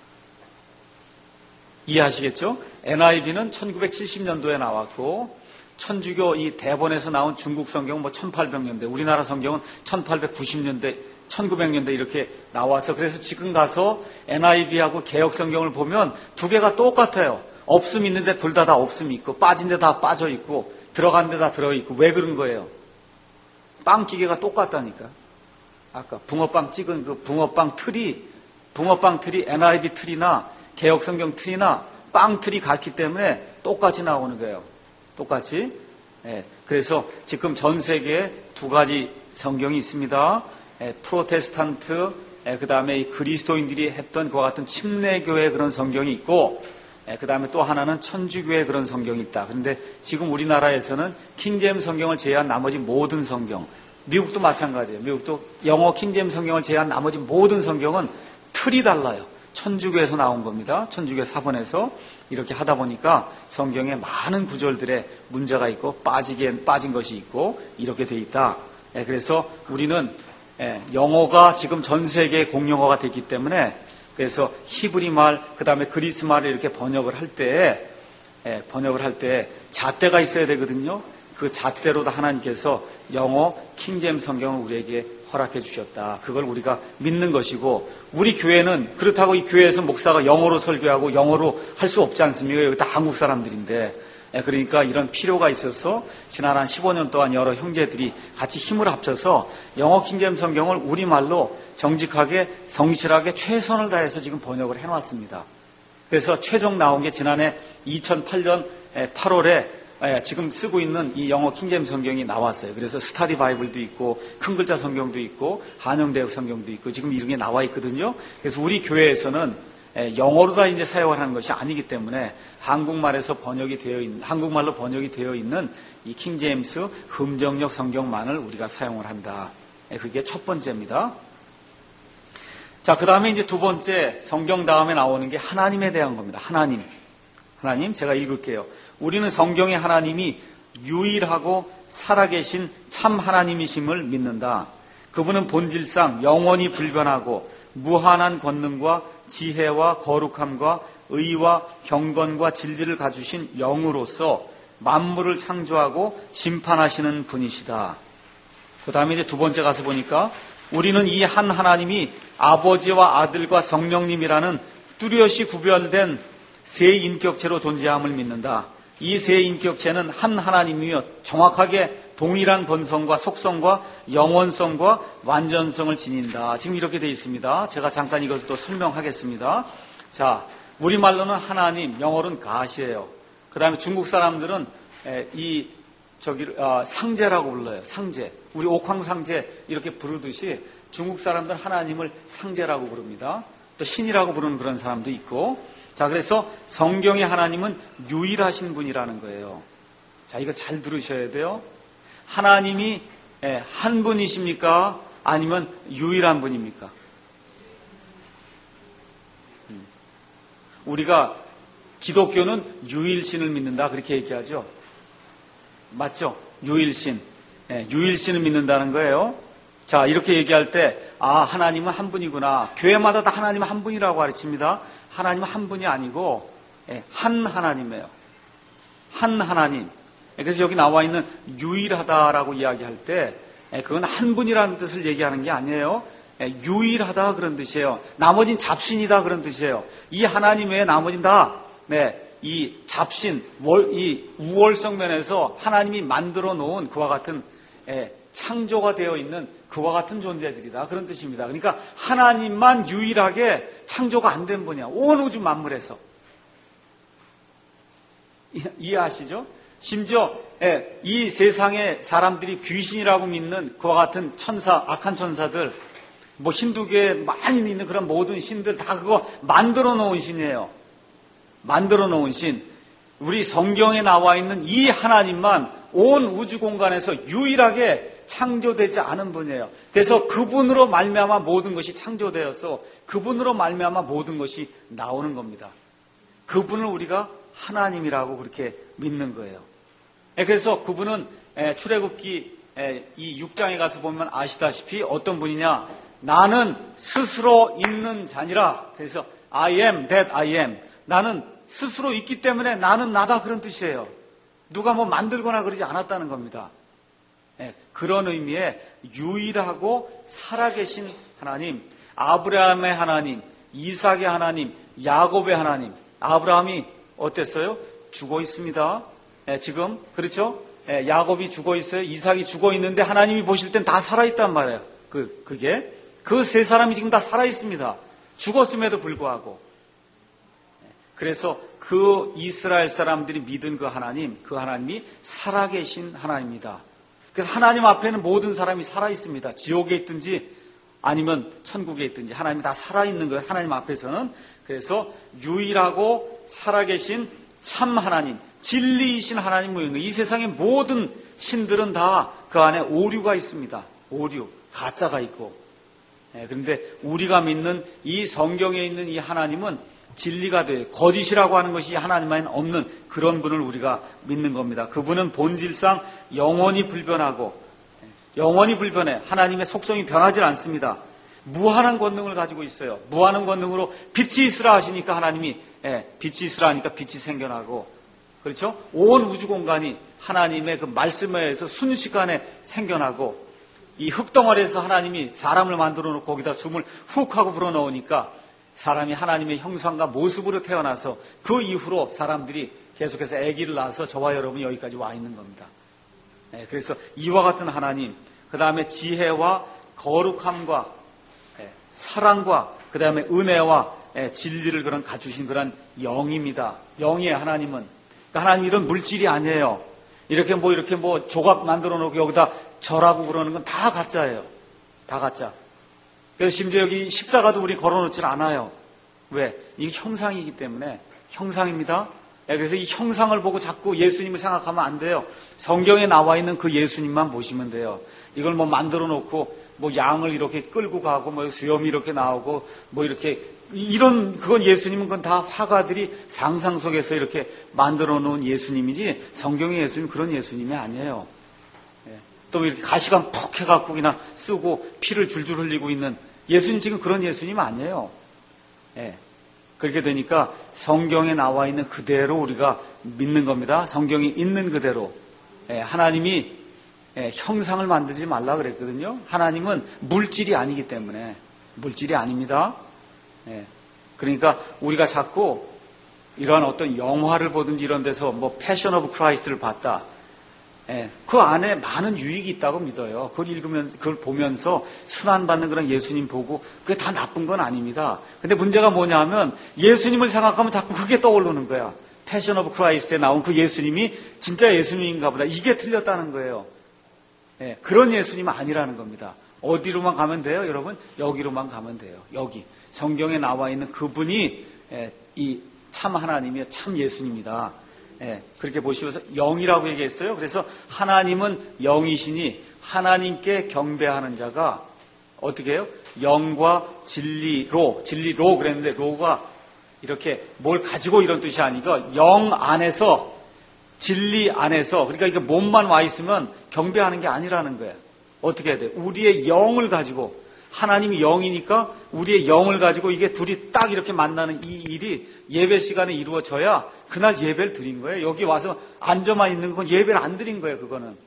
이해하시겠죠? NIV는 1970년도에 나왔고 천주교 이 대본에서 나온 중국 성경은 뭐 1800년대, 우리나라 성경은 1890년대, 1900년대 이렇게 나와서 그래서 지금 가서 NIV하고 개역 성경을 보면 두 개가 똑같아요. 없음 있는데 둘 다 없음이 있고 빠진 데 다 빠져 있고 들어간 데 다 들어 있고 왜 그런 거예요? 빵 기계가 똑같다니까. 아까 붕어빵 찍은 그 붕어빵 틀이 붕어빵 틀이 NIV 틀이나 개혁성경 틀이나 빵 틀이 같기 때문에 똑같이 나오는 거예요. 똑같이. 그래서 지금 전 세계에 두 가지 성경이 있습니다. 프로테스탄트, 그 다음에 그리스도인들이 했던 그와 같은 침례교회 그런 성경이 있고, 그 다음에 또 하나는 천주교회 그런 성경이 있다. 그런데 지금 우리나라에서는 킹제임스 성경을 제외한 나머지 모든 성경, 미국도 마찬가지예요. 미국도 영어 킹제임스 성경을 제외한 나머지 모든 성경은 틀이 달라요. 천주교에서 나온 겁니다. 천주교 사본에서 이렇게 하다 보니까 성경에 많은 구절들에 문제가 있고 빠진 것이 있고 이렇게 돼 있다. 그래서 우리는 영어가 지금 전 세계 공용어가 됐기 때문에 그래서 히브리 말, 그 다음에 그리스 말을 이렇게 번역을 할 때 잣대가 있어야 되거든요. 그 잣대로도 하나님께서 영어 킹제임스 성경을 우리에게 허락해 주셨다. 그걸 우리가 믿는 것이고, 우리 교회는 그렇다고 이 교회에서 목사가 영어로 설교하고 영어로 할 수 없지 않습니까? 여기 다 한국 사람들인데. 그러니까 이런 필요가 있어서 지난 한 15년 동안 여러 형제들이 같이 힘을 합쳐서 영어 킹제임스 성경을 우리말로 정직하게 성실하게 최선을 다해서 지금 번역을 해놨습니다. 그래서 최종 나온 게 지난해 2008년 8월에 지금 쓰고 있는 이 영어 킹제임스 성경이 나왔어요. 그래서 스타디 바이블도 있고 큰 글자 성경도 있고 한영대역 성경도 있고 지금 이런 게 나와 있거든요. 그래서 우리 교회에서는 영어로 다 이제 사용을 하는 것이 아니기 때문에 한국말로 번역이 되어 있는 이 킹제임스 흠정역 성경만을 우리가 사용을 한다. 그게 첫 번째입니다. 자, 그 다음에 이제 두 번째, 성경 다음에 나오는 게 하나님에 대한 겁니다. 하나님, 제가 읽을게요. 우리는 성경의 하나님이 유일하고 살아계신 참 하나님이심을 믿는다. 그분은 본질상 영원히 불변하고 무한한 권능과 지혜와 거룩함과 의와 경건과 진리를 가주신 영으로서 만물을 창조하고 심판하시는 분이시다. 그 다음에 이제 두 번째 가서 보니까 우리는 이 한 하나님이 아버지와 아들과 성령님이라는 뚜렷이 구별된 세 인격체로 존재함을 믿는다. 이 세 인격체는 한 하나님이며 정확하게 동일한 본성과 속성과 영원성과 완전성을 지닌다. 지금 이렇게 되어 있습니다. 제가 잠깐 이것을 또 설명하겠습니다. 자, 우리말로는 하나님, 영어로는 가시예요. 그 다음에 중국 사람들은 상제라고 불러요. 상제. 우리 옥황상제 이렇게 부르듯이 중국 사람들은 하나님을 상제라고 부릅니다. 또 신이라고 부르는 그런 사람도 있고. 자, 그래서 성경의 하나님은 유일하신 분이라는 거예요. 자, 이거 잘 들으셔야 돼요. 하나님이 한 분이십니까? 아니면 유일한 분입니까? 우리가 기독교는 유일신을 믿는다 그렇게 얘기하죠. 맞죠? 유일신. 유일신을 믿는다는 거예요. 자, 이렇게 얘기할 때 하나님은 한 분이구나. 교회마다 다 하나님은 한 분이라고 가르칩니다. 하나님은 한 분이 아니고 한 하나님이에요. 한 하나님. 그래서 여기 나와 있는 유일하다라고 이야기할 때 그건 한 분이라는 뜻을 얘기하는 게 아니에요. 유일하다 그런 뜻이에요. 나머진 잡신이다 그런 뜻이에요. 이 하나님 외에 나머진 다 이 잡신, 이 우월성 면에서 하나님이 만들어 놓은 그와 같은 창조가 되어 있는 그와 같은 존재들이다 그런 뜻입니다. 그러니까 하나님만 유일하게 창조가 안 된 분이야. 온 우주 만물에서. 이해하시죠? 심지어 이 세상의 사람들이 귀신이라고 믿는 그와 같은 천사, 악한 천사들, 뭐 힌두교에 많이 있는 그런 모든 신들 다 그거 만들어 놓은 신이에요. 만들어 놓은 신. 우리 성경에 나와 있는 이 하나님만 온 우주 공간에서 유일하게 창조되지 않은 분이에요. 그래서 그분으로 말미암아 모든 것이 창조되어서 그분으로 말미암아 모든 것이 나오는 겁니다. 그분을 우리가 하나님이라고 그렇게 믿는 거예요. 그래서 그분은 출애굽기 이 6장에 가서 보면 아시다시피 어떤 분이냐? 나는 스스로 있는 자니라. 그래서 I am that I am. 나는 스스로 있기 때문에 나는 나다 그런 뜻이에요. 누가 뭐 만들거나 그러지 않았다는 겁니다. 그런 의미의 유일하고 살아계신 하나님, 아브라함의 하나님, 이삭의 하나님, 야곱의 하나님. 아브라함이 어땠어요? 죽어 있습니다. 지금 그렇죠? 야곱이 죽어 있어요. 이삭이 죽어 있는데 하나님이 보실 땐 다 살아 있단 말이에요. 그게 그 세 사람이 지금 다 살아 있습니다. 죽었음에도 불구하고. 그래서 그 이스라엘 사람들이 믿은 그 하나님이 살아계신 하나님입니다. 그래서 하나님 앞에는 모든 사람이 살아있습니다. 지옥에 있든지 아니면 천국에 있든지 하나님이 다 살아있는 거예요. 하나님 앞에서는. 그래서 유일하고 살아계신 참 하나님, 진리이신 하나님 모양이에요. 이 세상의 모든 신들은 다 그 안에 오류가 있습니다. 오류, 가짜가 있고. 그런데 우리가 믿는 이 성경에 있는 이 하나님은 진리가 돼요. 거짓이라고 하는 것이 하나님만은 없는 그런 분을 우리가 믿는 겁니다. 그분은 본질상 영원히 불변하고 영원히 불변해. 하나님의 속성이 변하지 않습니다. 무한한 권능을 가지고 있어요. 무한한 권능으로 빛이 있으라 하시니까 하나님이 빛이 있으라 하니까 빛이 생겨나고, 그렇죠? 온 우주 공간이 하나님의 그 말씀에 의해서 순식간에 생겨나고, 이 흙덩어리에서 하나님이 사람을 만들어 놓고 거기다 숨을 훅 하고 불어넣으니까 사람이 하나님의 형상과 모습으로 태어나서 그 이후로 사람들이 계속해서 아기를 낳아서 저와 여러분이 여기까지 와 있는 겁니다. 그래서 이와 같은 하나님, 그 다음에 지혜와 거룩함과 사랑과 그 다음에 은혜와 진리를 그런 갖추신 그런 영입니다. 영이에요. 하나님은. 그러니까 하나님 이런 물질이 아니에요. 이렇게 조각 만들어 놓고 여기다 절하고 그러는 건 다 가짜예요. 다 가짜. 그래서 심지어 여기 십자가도 우리 걸어놓질 않아요. 왜? 이게 형상이기 때문에. 형상입니다. 그래서 이 형상을 보고 자꾸 예수님을 생각하면 안 돼요. 성경에 나와 있는 그 예수님만 보시면 돼요. 이걸 만들어 놓고 양을 이렇게 끌고 가고 수염이 이렇게 나오고 그건 예수님은 그건 다 화가들이 상상 속에서 이렇게 만들어 놓은 예수님이지 성경의 예수님은 그런 예수님이 아니에요. 또 이렇게 가시관 푹 해갖고 그냥 쓰고 피를 줄줄 흘리고 있는 예수님, 지금 그런 예수님 아니에요. 그렇게 되니까 성경에 나와 있는 그대로 우리가 믿는 겁니다. 성경이 있는 그대로. 하나님이 형상을 만들지 말라 그랬거든요. 하나님은 물질이 아니기 때문에. 물질이 아닙니다. 그러니까 우리가 자꾸 이러한 어떤 영화를 보든지 이런 데서 패션 오브 크라이스트를 봤다. 그 안에 많은 유익이 있다고 믿어요. 그걸 읽으면, 그걸 보면서 순환받는 그런 예수님 보고 그게 다 나쁜 건 아닙니다. 근데 문제가 뭐냐 하면 예수님을 생각하면 자꾸 그게 떠오르는 거야. 패션 오브 크라이스트에 나온 그 예수님이 진짜 예수님인가 보다. 이게 틀렸다는 거예요. 그런 예수님은 아니라는 겁니다. 어디로만 가면 돼요, 여러분? 여기로만 가면 돼요. 여기. 성경에 나와 있는 그분이 이 참 하나님이요, 참 예수님이다. 그렇게 보시면서 영이라고 얘기했어요. 그래서 하나님은 영이시니 하나님께 경배하는 자가 어떻게 해요? 영과 진리로 그랬는데 로가 이렇게 뭘 가지고 이런 뜻이 아니고 영 안에서, 진리 안에서, 그러니까 이게 몸만 와 있으면 경배하는 게 아니라는 거예요. 어떻게 해야 돼요? 우리의 영을 가지고, 하나님이 영이니까 우리의 영을 가지고 이게 둘이 딱 이렇게 만나는 이 일이 예배 시간에 이루어져야 그날 예배를 드린 거예요. 여기 와서 앉아만 있는 건 예배를 안 드린 거예요. 그거는.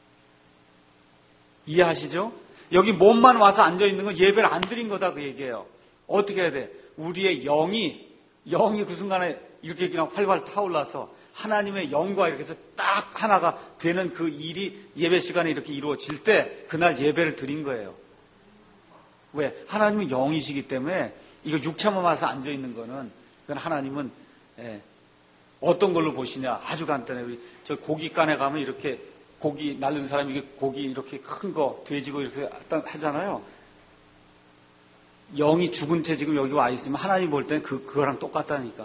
이해하시죠? 여기 몸만 와서 앉아 있는 건 예배를 안 드린 거다 그 얘기예요. 어떻게 해야 돼? 우리의 영이 그 순간에 이렇게 그냥 활활 타올라서 하나님의 영과 이렇게 해서 딱 하나가 되는 그 일이 예배 시간에 이렇게 이루어질 때 그날 예배를 드린 거예요. 왜? 하나님은 영이시기 때문에 이거 육체만 와서 앉아있는 거는, 그건 하나님은 어떤 걸로 보시냐? 아주 간단해요. 우리 저 고깃간에 가면 이렇게 고기 날른 사람이 고기 이렇게 큰 거 돼지고 이렇게 하잖아요. 영이 죽은 채 지금 여기 와 있으면 하나님 볼 때는 그거랑 똑같다니까.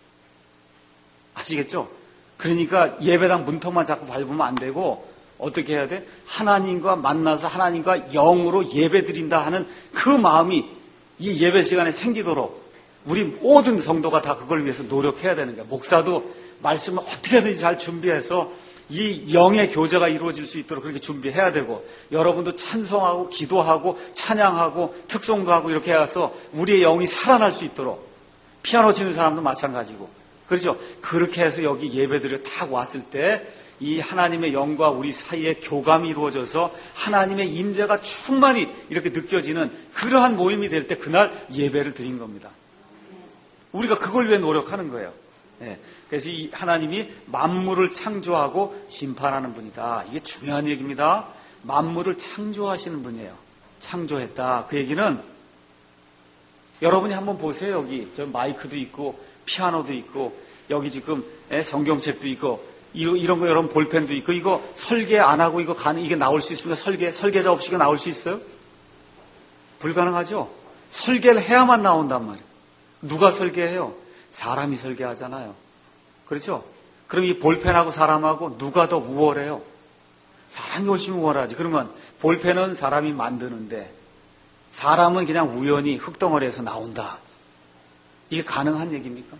아시겠죠? 그러니까 예배당 문턱만 자꾸 밟으면 안 되고 어떻게 해야 돼? 하나님과 만나서 하나님과 영으로 예배드린다 하는 그 마음이 이 예배 시간에 생기도록 우리 모든 성도가 다 그걸 위해서 노력해야 되는 거야. 목사도 말씀을 어떻게든지 잘 준비해서 이 영의 교제가 이루어질 수 있도록 그렇게 준비해야 되고, 여러분도 찬송하고 기도하고 찬양하고 특송가하고 이렇게 해서 우리의 영이 살아날 수 있도록, 피아노 치는 사람도 마찬가지고, 그렇죠? 그렇게 해서 여기 예배드려 딱 왔을 때 이 하나님의 영과 우리 사이에 교감이 이루어져서 하나님의 임재가 충만히 이렇게 느껴지는 그러한 모임이 될 때 그날 예배를 드린 겁니다. 우리가 그걸 위해 노력하는 거예요. 그래서 이 하나님이 만물을 창조하고 심판하는 분이다. 이게 중요한 얘기입니다. 만물을 창조하시는 분이에요. 창조했다. 그 얘기는 여러분이 한번 보세요. 여기 저 마이크도 있고 피아노도 있고 여기 지금 성경책도 있고 이런 거 여러분 볼펜도 있고 이거 설계 안 하고 이게 나올 수 있습니까? 설계자 없이 이거 나올 수 있어요? 불가능하죠. 설계를 해야만 나온단 말이에요. 누가 설계해요? 사람이 설계하잖아요. 그렇죠? 그럼 이 볼펜하고 사람하고 누가 더 우월해요? 사람이 훨씬 우월하지. 그러면 볼펜은 사람이 만드는데 사람은 그냥 우연히 흙덩어리에서 나온다. 이게 가능한 얘기입니까?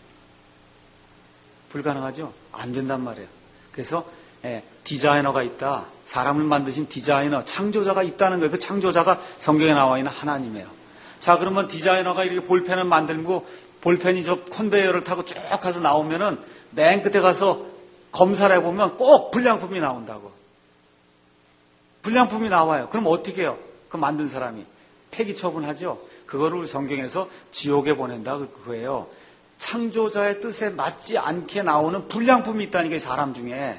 불가능하죠? 안 된단 말이에요. 그래서 디자이너가 있다. 사람을 만드신 디자이너, 창조자가 있다는 거예요. 그 창조자가 성경에 나와 있는 하나님이에요. 자, 그러면 디자이너가 이렇게 볼펜을 만들고 볼펜이 저 컨베이어를 타고 쭉 가서 나오면은 맨 끝에 가서 검사를 해보면 꼭 불량품이 나온다고. 불량품이 나와요. 그럼 어떻게 해요? 그 만든 사람이 폐기 처분하죠. 그거를 우리 성경에서 지옥에 보낸다 그거예요. 창조자의 뜻에 맞지 않게 나오는 불량품이 있다니까 사람 중에.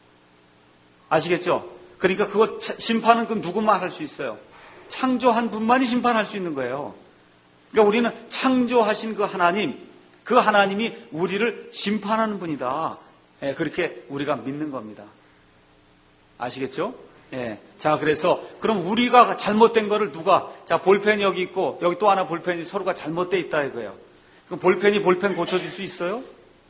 아시겠죠? 그러니까 그거 심판은 그럼 누구만 할 수 있어요? 창조한 분만이 심판할 수 있는 거예요. 그러니까 우리는 창조하신 그 하나님이 우리를 심판하는 분이다. 그렇게 우리가 믿는 겁니다. 아시겠죠? 자, 그래서 그럼 우리가 잘못된 거를 자, 볼펜이 여기 있고 여기 또 하나 볼펜이 서로가 잘못돼 있다 이거예요. 그럼 볼펜이 볼펜 고쳐줄 수 있어요?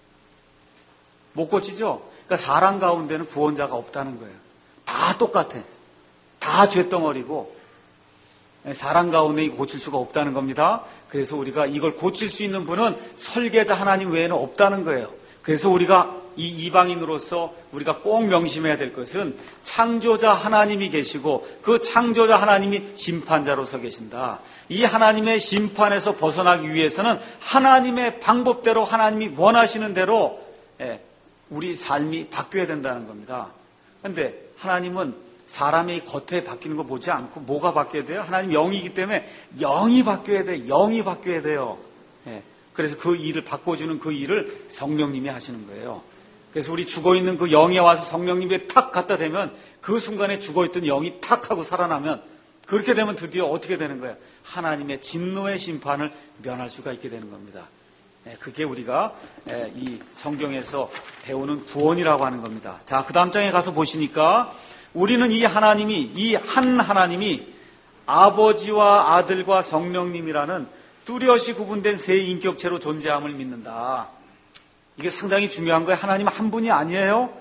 못 고치죠? 그러니까 사람 가운데는 구원자가 없다는 거예요. 다 똑같아. 다 죄덩어리고 사람 가운데 고칠 수가 없다는 겁니다. 그래서 우리가 이걸 고칠 수 있는 분은 설계자 하나님 외에는 없다는 거예요. 그래서 우리가 이 이방인으로서 우리가 꼭 명심해야 될 것은 창조자 하나님이 계시고 그 창조자 하나님이 심판자로 서 계신다. 이 하나님의 심판에서 벗어나기 위해서는 하나님의 방법대로 하나님이 원하시는 대로 우리 삶이 바뀌어야 된다는 겁니다. 그런데 하나님은 사람의 겉에 바뀌는 거 보지 않고 뭐가 바뀌어야 돼요? 하나님 영이기 때문에 영이 바뀌어야 돼요. 영이 바뀌어야 돼요. 그래서 그 일을 바꿔주는 그 일을 성령님이 하시는 거예요. 그래서 우리 죽어있는 그 영이 와서 성령님에 탁 갖다 대면 그 순간에 죽어있던 영이 탁 하고 살아나면 그렇게 되면 드디어 어떻게 되는 거예요? 하나님의 진노의 심판을 면할 수가 있게 되는 겁니다. 그게 우리가 이 성경에서 배우는 구원이라고 하는 겁니다. 자, 그 다음 장에 가서 보시니까 우리는 이 한 하나님이 아버지와 아들과 성령님이라는 뚜렷이 구분된 세 인격체로 존재함을 믿는다. 이게 상당히 중요한 거예요. 하나님 한 분이 아니에요.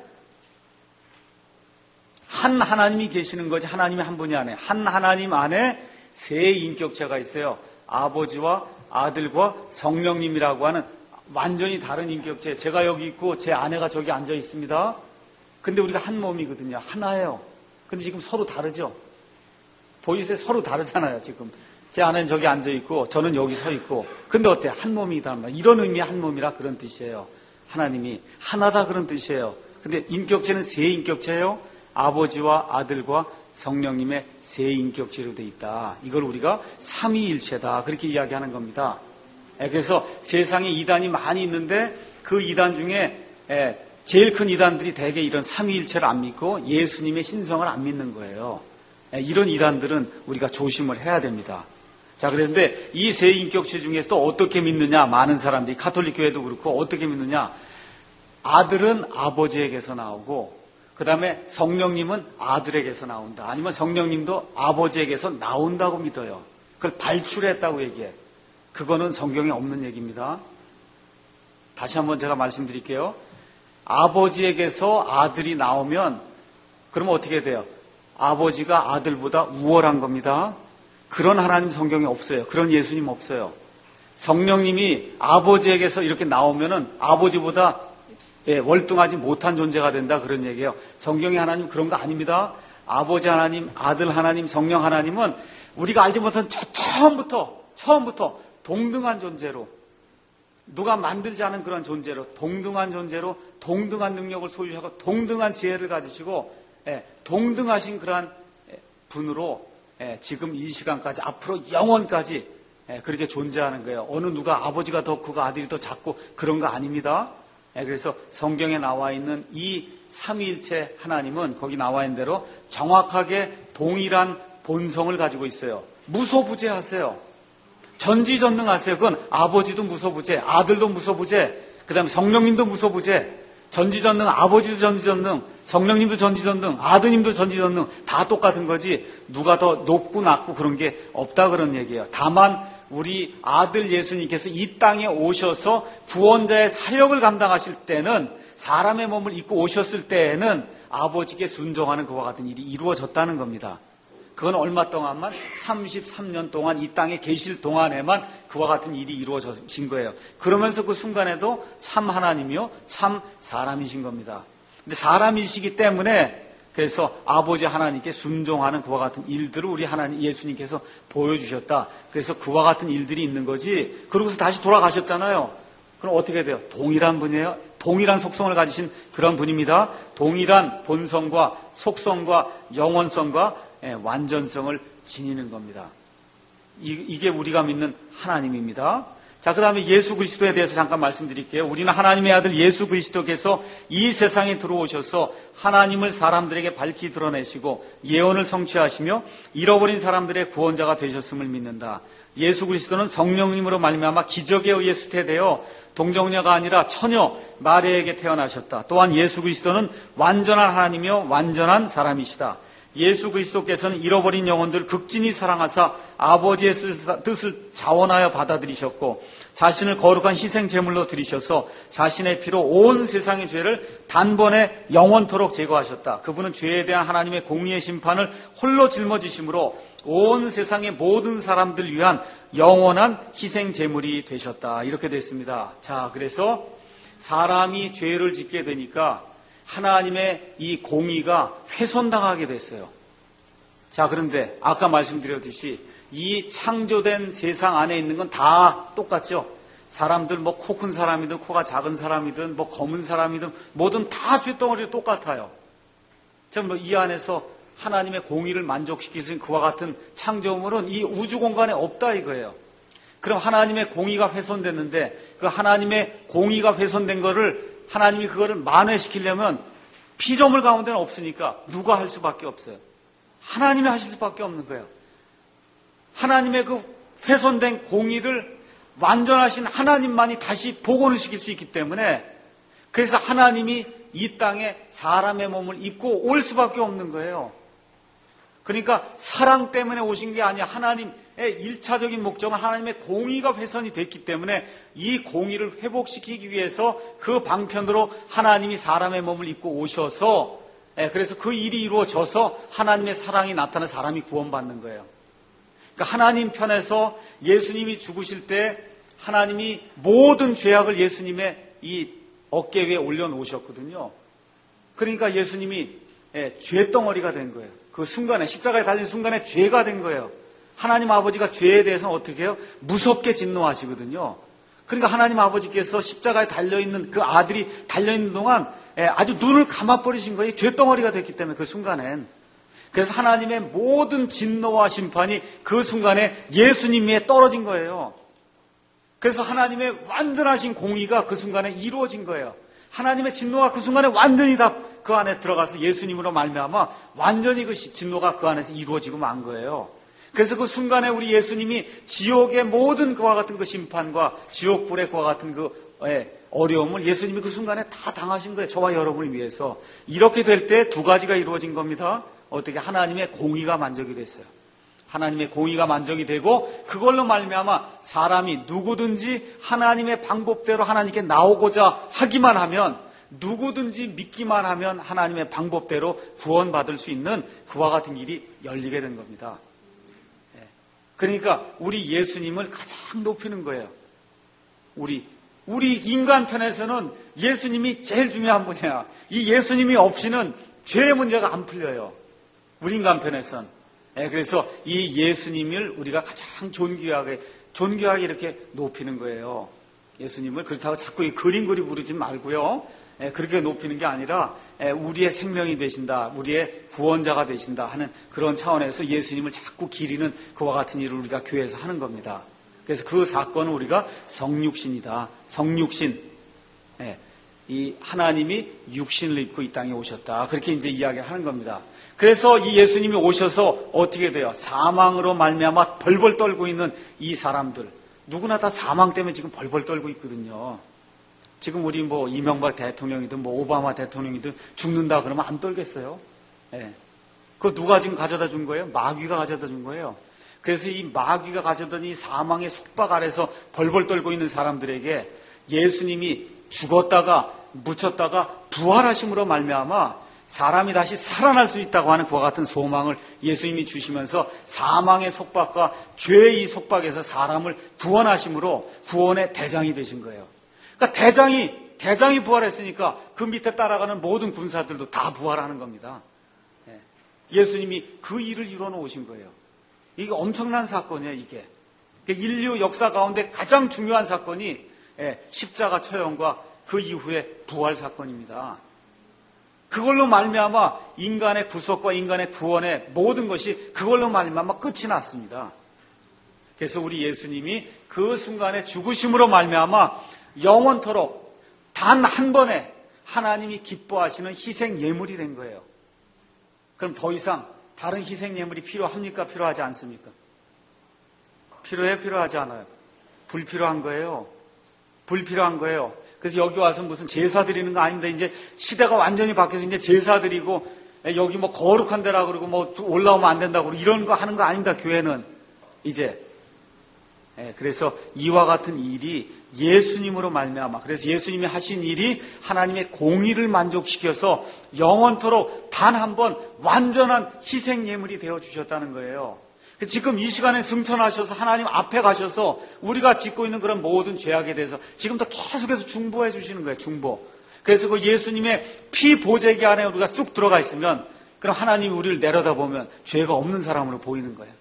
한 하나님이 계시는 거지 하나님이 한 분이 아니에요. 한 하나님 안에 세 인격체가 있어요. 아버지와 아들과 성령님이라고 하는 완전히 다른 인격체. 제가 여기 있고 제 아내가 저기 앉아 있습니다. 근데 우리가 한 몸이거든요. 하나예요. 근데 지금 서로 다르죠. 보이세요? 서로 다르잖아요. 지금 제 아내는 저기 앉아 있고 저는 여기 서 있고. 근데 어때요? 한 몸이다. 이런 의미의 한 몸이라 그런 뜻이에요. 하나님이 하나다 그런 뜻이에요. 근데 인격체는 세 인격체예요. 아버지와 아들과 성령님의 세 인격체로 돼 있다. 이걸 우리가 삼위일체다. 그렇게 이야기하는 겁니다. 그래서 세상에 이단이 많이 있는데 그 이단 중에 제일 큰 이단들이 대개 이런 삼위일체를 안 믿고 예수님의 신성을 안 믿는 거예요. 이런 이단들은 우리가 조심을 해야 됩니다. 자, 그런데 이 세 인격체 중에서 또 어떻게 믿느냐? 많은 사람들이 가톨릭 교회도 그렇고 어떻게 믿느냐? 아들은 아버지에게서 나오고 그 다음에 성령님은 아들에게서 나온다. 아니면 성령님도 아버지에게서 나온다고 믿어요. 그걸 발출했다고 얘기해. 그거는 성경에 없는 얘기입니다. 다시 한번 제가 말씀드릴게요. 아버지에게서 아들이 나오면 그러면 어떻게 돼요? 아버지가 아들보다 우월한 겁니다. 그런 하나님 성경에 없어요. 그런 예수님 없어요. 성령님이 아버지에게서 이렇게 나오면은 아버지보다 월등하지 못한 존재가 된다 그런 얘기예요. 성경의 하나님 그런 거 아닙니다. 아버지 하나님, 아들 하나님, 성령 하나님은 우리가 알지 못한 처음부터 동등한 존재로 누가 만들지 않은 그런 존재로 동등한 능력을 소유하고 동등한 지혜를 가지시고 동등하신 그러한 분으로 지금 이 시간까지 앞으로 영원까지 그렇게 존재하는 거예요. 어느 누가 아버지가 더 크고 아들이 더 작고 그런 거 아닙니다. 그래서 성경에 나와 있는 이 삼위일체 하나님은 거기 나와 있는 대로 정확하게 동일한 본성을 가지고 있어요. 무소부재하세요. 전지전능하세요. 그건 아버지도 무소부재, 아들도 무소부재, 그 다음에 성령님도 무소부재. 전지전능, 아버지도 전지전능, 성령님도 전지전능, 아드님도 전지전능, 다 똑같은 거지 누가 더 높고 낮고 그런 게 없다 그런 얘기예요. 다만 우리 아들 예수님께서 이 땅에 오셔서 구원자의 사역을 감당하실 때는, 사람의 몸을 입고 오셨을 때에는 아버지께 순종하는 그와 같은 일이 이루어졌다는 겁니다. 그건 얼마 동안만? 33년 동안 이 땅에 계실 동안에만 그와 같은 일이 이루어진 거예요. 그러면서 그 순간에도 참 하나님이요 참 사람이신 겁니다. 근데 사람이시기 때문에 그래서 아버지 하나님께 순종하는 그와 같은 일들을 우리 하나님 예수님께서 보여주셨다. 그래서 그와 같은 일들이 있는 거지. 그러고서 다시 돌아가셨잖아요. 그럼 어떻게 돼요? 동일한 분이에요. 동일한 속성을 가지신 그런 분입니다. 동일한 본성과 속성과 영원성과 완전성을 지니는 겁니다. 이게 우리가 믿는 하나님입니다. 자, 그 다음에 예수 그리스도에 대해서 잠깐 말씀드릴게요. 우리는 하나님의 아들 예수 그리스도께서 이 세상에 들어오셔서 하나님을 사람들에게 밝히 드러내시고 예언을 성취하시며 잃어버린 사람들의 구원자가 되셨음을 믿는다. 예수 그리스도는 성령님으로 말미암아 기적에 의해 수태되어 동정녀가 아니라 처녀 마리아에게 태어나셨다. 또한 예수 그리스도는 완전한 하나님이며 완전한 사람이시다. 예수 그리스도께서는 잃어버린 영혼들을 극진히 사랑하사 아버지의 뜻을 자원하여 받아들이셨고 자신을 거룩한 희생 제물로 드리셔서 자신의 피로 온 세상의 죄를 단번에 영원토록 제거하셨다. 그분은 죄에 대한 하나님의 공의의 심판을 홀로 짊어지심으로 온 세상의 모든 사람들 위한 영원한 희생 제물이 되셨다. 이렇게 됐습니다. 자, 그래서 사람이 죄를 짓게 되니까 하나님의 이 공의가 훼손당하게 됐어요. 자, 그런데 아까 말씀드렸듯이 이 창조된 세상 안에 있는 건 다 똑같죠. 사람들 뭐 코 큰 사람이든 코가 작은 사람이든 뭐 검은 사람이든 뭐든 다 쇳덩어리 똑같아요. 참 뭐 이 안에서 하나님의 공의를 만족시키신 그와 같은 창조물은 이 우주 공간에 없다 이거예요. 그럼 하나님의 공의가 훼손됐는데 그 하나님의 공의가 훼손된 거를 하나님이 그거를 만회시키려면 피조물 가운데는 없으니까 누가 할 수밖에 없어요. 하나님이 하실 수밖에 없는 거예요. 하나님의 그 훼손된 공의를 완전하신 하나님만이 다시 복원을 시킬 수 있기 때문에 그래서 하나님이 이 땅에 사람의 몸을 입고 올 수밖에 없는 거예요. 그러니까 사랑 때문에 오신 게 아니야. 하나님의 1차적인 목적은 하나님의 공의가 훼손이 됐기 때문에 이 공의를 회복시키기 위해서 그 방편으로 하나님이 사람의 몸을 입고 오셔서 그래서 그 일이 이루어져서 하나님의 사랑이 나타나 사람이 구원받는 거예요. 그러니까 하나님 편에서 예수님이 죽으실 때 하나님이 모든 죄악을 예수님의 이 어깨 위에 올려놓으셨거든요. 그러니까 예수님이 죄덩어리가 된 거예요. 그 순간에 십자가에 달린 순간에 죄가 된 거예요. 하나님 아버지가 죄에 대해서는 어떻게 해요? 무섭게 진노하시거든요. 그러니까 하나님 아버지께서 십자가에 달려있는 그 아들이 달려있는 동안 아주 눈을 감아버리신 거예요. 죄덩어리가 됐기 때문에 그 순간엔. 그래서 하나님의 모든 진노와 심판이 그 순간에 예수님 위에 떨어진 거예요. 그래서 하나님의 완전하신 공의가 그 순간에 이루어진 거예요. 하나님의 진노가 그 순간에 완전히 다 그 안에 들어가서 예수님으로 말미암아 완전히 그 진노가 그 안에서 이루어지고 만 거예요. 그래서 그 순간에 우리 예수님이 지옥의 모든 그와 같은 그 심판과 지옥불의 그와 같은 그 어려움을 예수님이 그 순간에 다 당하신 거예요. 저와 여러분을 위해서. 이렇게 될 때 두 가지가 이루어진 겁니다. 어떻게 하나님의 공의가 만족이 됐어요. 하나님의 공의가 만족이 되고 그걸로 말미암아 사람이 누구든지 하나님의 방법대로 하나님께 나오고자 하기만 하면 누구든지 믿기만 하면 하나님의 방법대로 구원받을 수 있는 그와 같은 길이 열리게 된 겁니다. 그러니까 우리 예수님을 가장 높이는 거예요. 우리 인간 편에서는 예수님이 제일 중요한 분이야. 이 예수님이 없이는 죄의 문제가 안 풀려요. 우리 인간 편에서는. 그래서 이 예수님을 우리가 가장 존귀하게 이렇게 높이는 거예요. 예수님을 그렇다고 자꾸 이 그림 그리 부르지 말고요. 그렇게 높이는 게 아니라 우리의 생명이 되신다, 우리의 구원자가 되신다 하는 그런 차원에서 예수님을 자꾸 기리는 그와 같은 일을 우리가 교회에서 하는 겁니다. 그래서 그 사건은 우리가 성육신이다. 성육신. 이 하나님이 육신을 입고 이 땅에 오셨다. 그렇게 이제 이야기를 하는 겁니다. 그래서 이 예수님이 오셔서 어떻게 돼요? 사망으로 말미암아 벌벌 떨고 있는 이 사람들, 누구나 다 사망 때문에 지금 벌벌 떨고 있거든요. 지금 우리 뭐 이명박 대통령이든 뭐 오바마 대통령이든 죽는다 그러면 안 떨겠어요? 예. 그거 누가 지금 가져다 준 거예요? 마귀가 가져다 준 거예요. 그래서 이 마귀가 가져다 준 이 사망의 속박 아래서 벌벌 떨고 있는 사람들에게 예수님이 죽었다가 묻혔다가 부활하심으로 말미암아 사람이 다시 살아날 수 있다고 하는 그와 같은 소망을 예수님이 주시면서 사망의 속박과 죄의 이 속박에서 사람을 구원하심으로 구원의 대장이 되신 거예요. 그러니까 대장이 부활했으니까 그 밑에 따라가는 모든 군사들도 다 부활하는 겁니다. 예수님이 그 일을 이루어 놓으신 거예요. 이게 엄청난 사건이에요, 이게. 인류 역사 가운데 가장 중요한 사건이 십자가 처형과 그 이후의 부활 사건입니다. 그걸로 말미암아 인간의 구속과 인간의 구원의 모든 것이 그걸로 말미암아 끝이 났습니다. 그래서 우리 예수님이 그 순간에 죽으심으로 말미암아 영원토록 단 한 번에 하나님이 기뻐하시는 희생 예물이 된 거예요. 그럼 더 이상 다른 희생 예물이 필요합니까? 필요하지 않습니까? 필요하지 않아요. 불필요한 거예요. 불필요한 거예요. 그래서 여기 와서 무슨 제사 드리는 거 아닙니다. 이제 시대가 완전히 바뀌어서 이제 제사 드리고 여기 뭐 거룩한 데라 그러고 뭐 올라오면 안 된다고 그러고 이런 거 하는 거 아닙니다. 교회는 이제. 그래서 이와 같은 일이 예수님으로 말미암아, 그래서 예수님이 하신 일이 하나님의 공의를 만족시켜서 영원토록 단 한 번 완전한 희생 예물이 되어 주셨다는 거예요. 지금 이 시간에 승천하셔서 하나님 앞에 가셔서 우리가 짓고 있는 그런 모든 죄악에 대해서 지금도 계속해서 중보해 주시는 거예요. 중보. 그래서 그 예수님의 피 보재기 안에 우리가 쑥 들어가 있으면 그럼 하나님이 우리를 내려다보면 죄가 없는 사람으로 보이는 거예요.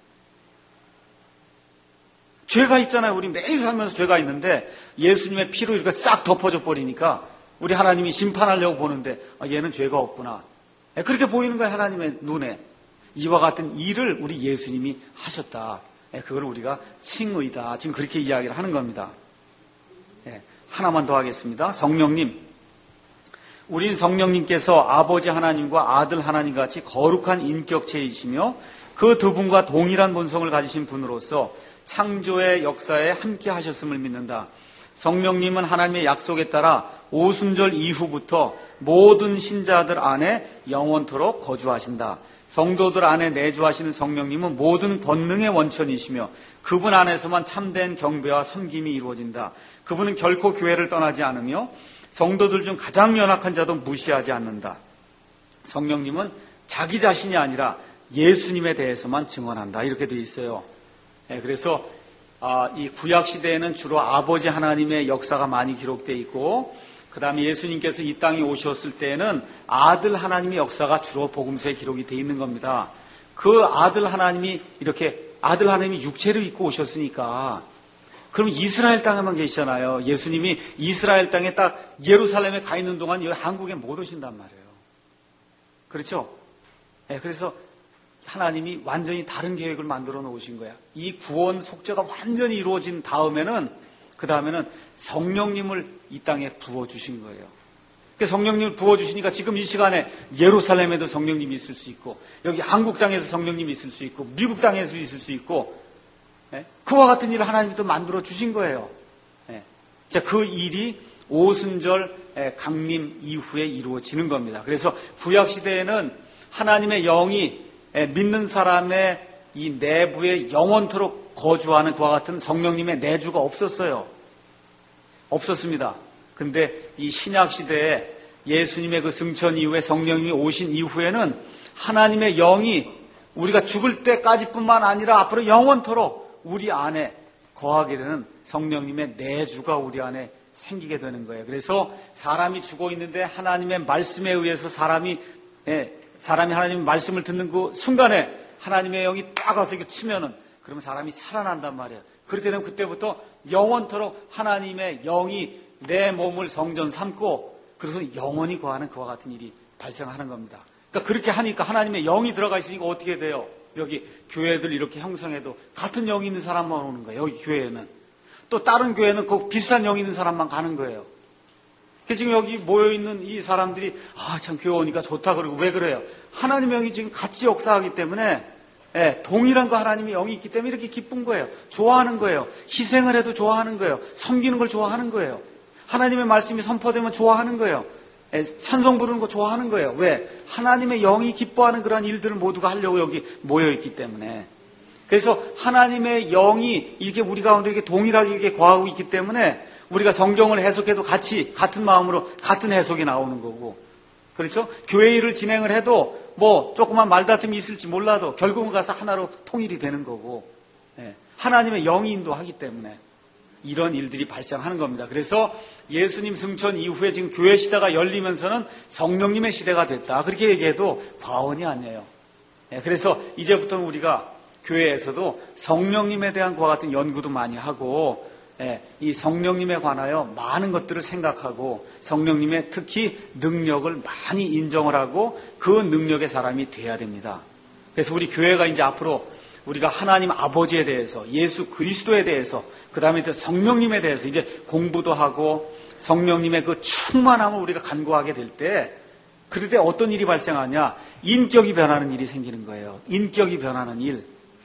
죄가 있잖아요. 우리 매일 살면서 죄가 있는데 예수님의 피로 이렇게 싹 덮어져 버리니까 우리 하나님이 심판하려고 보는데 얘는 죄가 없구나. 그렇게 보이는 거예요. 하나님의 눈에. 이와 같은 일을 우리 예수님이 하셨다. 그걸 우리가 칭의다. 지금 그렇게 이야기를 하는 겁니다. 하나만 더 하겠습니다. 성령님. 우린 성령님께서 아버지 하나님과 아들 하나님 같이 거룩한 인격체이시며 그 두 분과 동일한 본성을 가지신 분으로서 창조의 역사에 함께 하셨음을 믿는다. 성령님은 하나님의 약속에 따라 오순절 이후부터 모든 신자들 안에 영원토록 거주하신다. 성도들 안에 내주하시는 성령님은 모든 권능의 원천이시며 그분 안에서만 참된 경배와 섬김이 이루어진다. 그분은 결코 교회를 떠나지 않으며 성도들 중 가장 연약한 자도 무시하지 않는다. 성령님은 자기 자신이 아니라 예수님에 대해서만 증언한다. 이렇게 되어 있어요. 그래서 이 구약 시대에는 주로 아버지 하나님의 역사가 많이 기록되어 있고 그 다음에 예수님께서 이 땅에 오셨을 때에는 아들 하나님의 역사가 주로 복음서에 기록이 되어 있는 겁니다. 그 아들 하나님이 육체를 입고 오셨으니까 그럼 이스라엘 땅에만 계시잖아요. 예수님이 이스라엘 땅에 딱 예루살렘에 가 있는 동안 여기 한국에 못 오신단 말이에요. 그렇죠? 그래서 하나님이 완전히 다른 계획을 만들어 놓으신 거야. 이 구원 속죄가 완전히 이루어진 다음에는 그 다음에는 성령님을 이 땅에 부어주신 거예요. 성령님을 부어주시니까 지금 이 시간에 예루살렘에도 성령님이 있을 수 있고 여기 한국 땅에서 성령님이 있을 수 있고 미국 땅에서 있을 수 있고 그와 같은 일을 하나님이 또 만들어 주신 거예요. 자, 그 일이 오순절 강림 이후에 이루어지는 겁니다. 그래서 구약시대에는 하나님의 영이 믿는 사람의 이 내부에 영원토록 거주하는 그와 같은 성령님의 내주가 없었어요. 없었습니다. 근데 이 신약 시대에 예수님의 그 승천 이후에 성령님이 오신 이후에는 하나님의 영이 우리가 죽을 때까지뿐만 아니라 앞으로 영원토록 우리 안에 거하게 되는 성령님의 내주가 우리 안에 생기게 되는 거예요. 그래서 사람이 죽어 있는데 하나님의 말씀에 의해서 사람이 하나님의 말씀을 듣는 그 순간에 하나님의 영이 딱 와서 이렇게 치면은 그러면 사람이 살아난단 말이에요. 그렇게 되면 그때부터 영원토록 하나님의 영이 내 몸을 성전 삼고 그래서 영원히 거하는 그와 같은 일이 발생하는 겁니다. 그러니까 그렇게 하니까 하나님의 영이 들어가 있으니까 어떻게 돼요? 여기 교회들 이렇게 형성해도 같은 영이 있는 사람만 오는 거예요. 여기 교회에는. 또 다른 교회는 그 비슷한 영이 있는 사람만 가는 거예요. 지금 여기 모여있는 이 사람들이, 참 교회 오니까 좋다 그러고, 왜 그래요? 하나님의 영이 지금 같이 역사하기 때문에, 동일한 거 하나님의 영이 있기 때문에 이렇게 기쁜 거예요. 좋아하는 거예요. 희생을 해도 좋아하는 거예요. 섬기는 걸 좋아하는 거예요. 하나님의 말씀이 선포되면 좋아하는 거예요. 찬송 부르는 거 좋아하는 거예요. 왜? 하나님의 영이 기뻐하는 그런 일들을 모두가 하려고 여기 모여있기 때문에. 그래서 하나님의 영이 이렇게 우리 가운데 이렇게 동일하게 이렇게 거하고 있기 때문에 우리가 성경을 해석해도 같이 같은 마음으로 같은 해석이 나오는 거고, 그렇죠? 교회 일을 진행을 해도 뭐 조그만 말다툼이 있을지 몰라도 결국은 가서 하나로 통일이 되는 거고, 하나님의 영이 인도하기 때문에 이런 일들이 발생하는 겁니다. 그래서 예수님 승천 이후에 지금 교회 시대가 열리면서는 성령님의 시대가 됐다, 그렇게 얘기해도 과언이 아니에요. 그래서 이제부터는 우리가 교회에서도 성령님에 대한 그와 같은 연구도 많이 하고, 이 성령님에 관하여 많은 것들을 생각하고 성령님의 특히 능력을 많이 인정을 하고 그 능력의 사람이 돼야 됩니다. 그래서 우리 교회가 이제 앞으로 우리가 하나님 아버지에 대해서, 예수 그리스도에 대해서, 그 다음에 성령님에 대해서 이제 공부도 하고 성령님의 그 충만함을 우리가 간구하게 될 때, 그럴 때 어떤 일이 발생하냐? 인격이 변하는 일이 생기는 거예요. 인격이 변하는 일.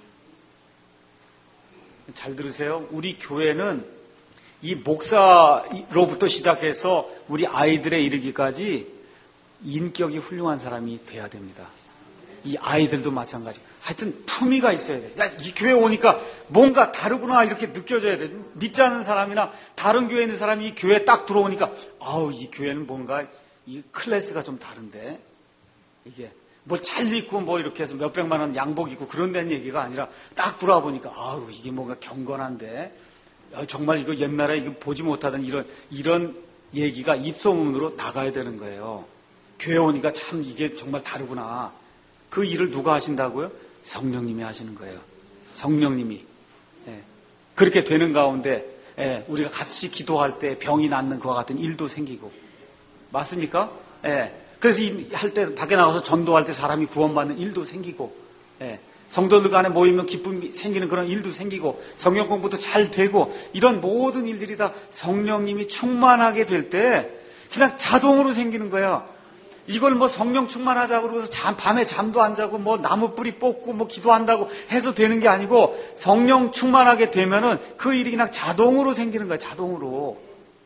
잘 들으세요. 우리 교회는 이 목사로부터 시작해서 우리 아이들에 이르기까지 인격이 훌륭한 사람이 돼야 됩니다. 이 아이들도 마찬가지. 하여튼 품위가 있어야 돼. 이 교회 오니까 뭔가 다르구나 이렇게 느껴져야 돼. 믿지 않는 사람이나 다른 교회에 있는 사람이 이 교회에 딱 들어오니까 이 교회는 뭔가 이 클래스가 좀 다른데, 이게 뭘 잘 입고 뭐 이렇게 해서 몇백만 원 양복 입고 그런 데는 얘기가 아니라 딱 들어와 보니까 이게 뭔가 경건한데, 정말 이거 옛날에 이거 보지 못하던 이런 얘기가 입소문으로 나가야 되는 거예요. 교회 오니까 참 이게 정말 다르구나. 그 일을 누가 하신다고요? 성령님이 하시는 거예요. 성령님이. 그렇게 되는 가운데 우리가 같이 기도할 때 병이 낫는 그와 같은 일도 생기고. 맞습니까? 그래서 할 때 밖에 나가서 전도할 때 사람이 구원받는 일도 생기고, 성도들 간에 모이면 기쁨이 생기는 그런 일도 생기고, 성경 공부도 잘 되고, 이런 모든 일들이 다 성령님이 충만하게 될 때 그냥 자동으로 생기는 거야. 이걸 뭐 성령 충만하자고 그러고서 밤에 잠도 안 자고 뭐 나무 뿌리 뽑고 뭐 기도한다고 해서 되는 게 아니고, 성령 충만하게 되면은 그 일이 그냥 자동으로 생기는 거야. 자동으로.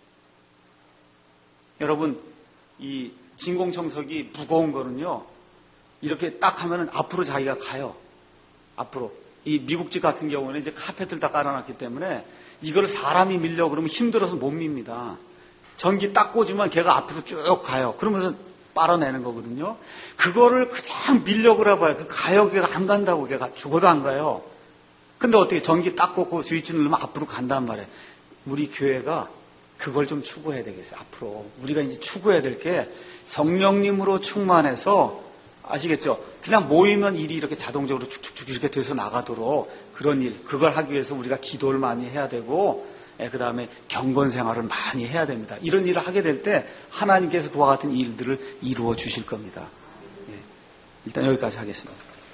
여러분, 이 진공청소기 무거운 거는요, 이렇게 딱 하면은 앞으로 자기가 가요. 앞으로. 이 미국집 같은 경우는 이제 카펫을 다 깔아놨기 때문에 이걸 사람이 밀려고 그러면 힘들어서 못 밉니다. 전기 딱 꽂으면 걔가 앞으로 쭉 가요. 그러면서 빨아내는 거거든요. 그거를 그냥 밀려고 그래봐요. 가요. 걔가 안 간다고. 걔가 죽어도 안 가요. 근데 어떻게 전기 딱 꽂고 스위치 누르면 앞으로 간단 말이에요. 우리 교회가 그걸 좀 추구해야 되겠어요. 앞으로 우리가 이제 추구해야 될 게 성령님으로 충만해서, 아시겠죠? 그냥 모이면 일이 이렇게 자동적으로 축축축 이렇게 돼서 나가도록 그런 일, 그걸 하기 위해서 우리가 기도를 많이 해야 되고, 그 다음에 경건 생활을 많이 해야 됩니다. 이런 일을 하게 될 때 하나님께서 그와 같은 일들을 이루어 주실 겁니다. 일단 여기까지 하겠습니다.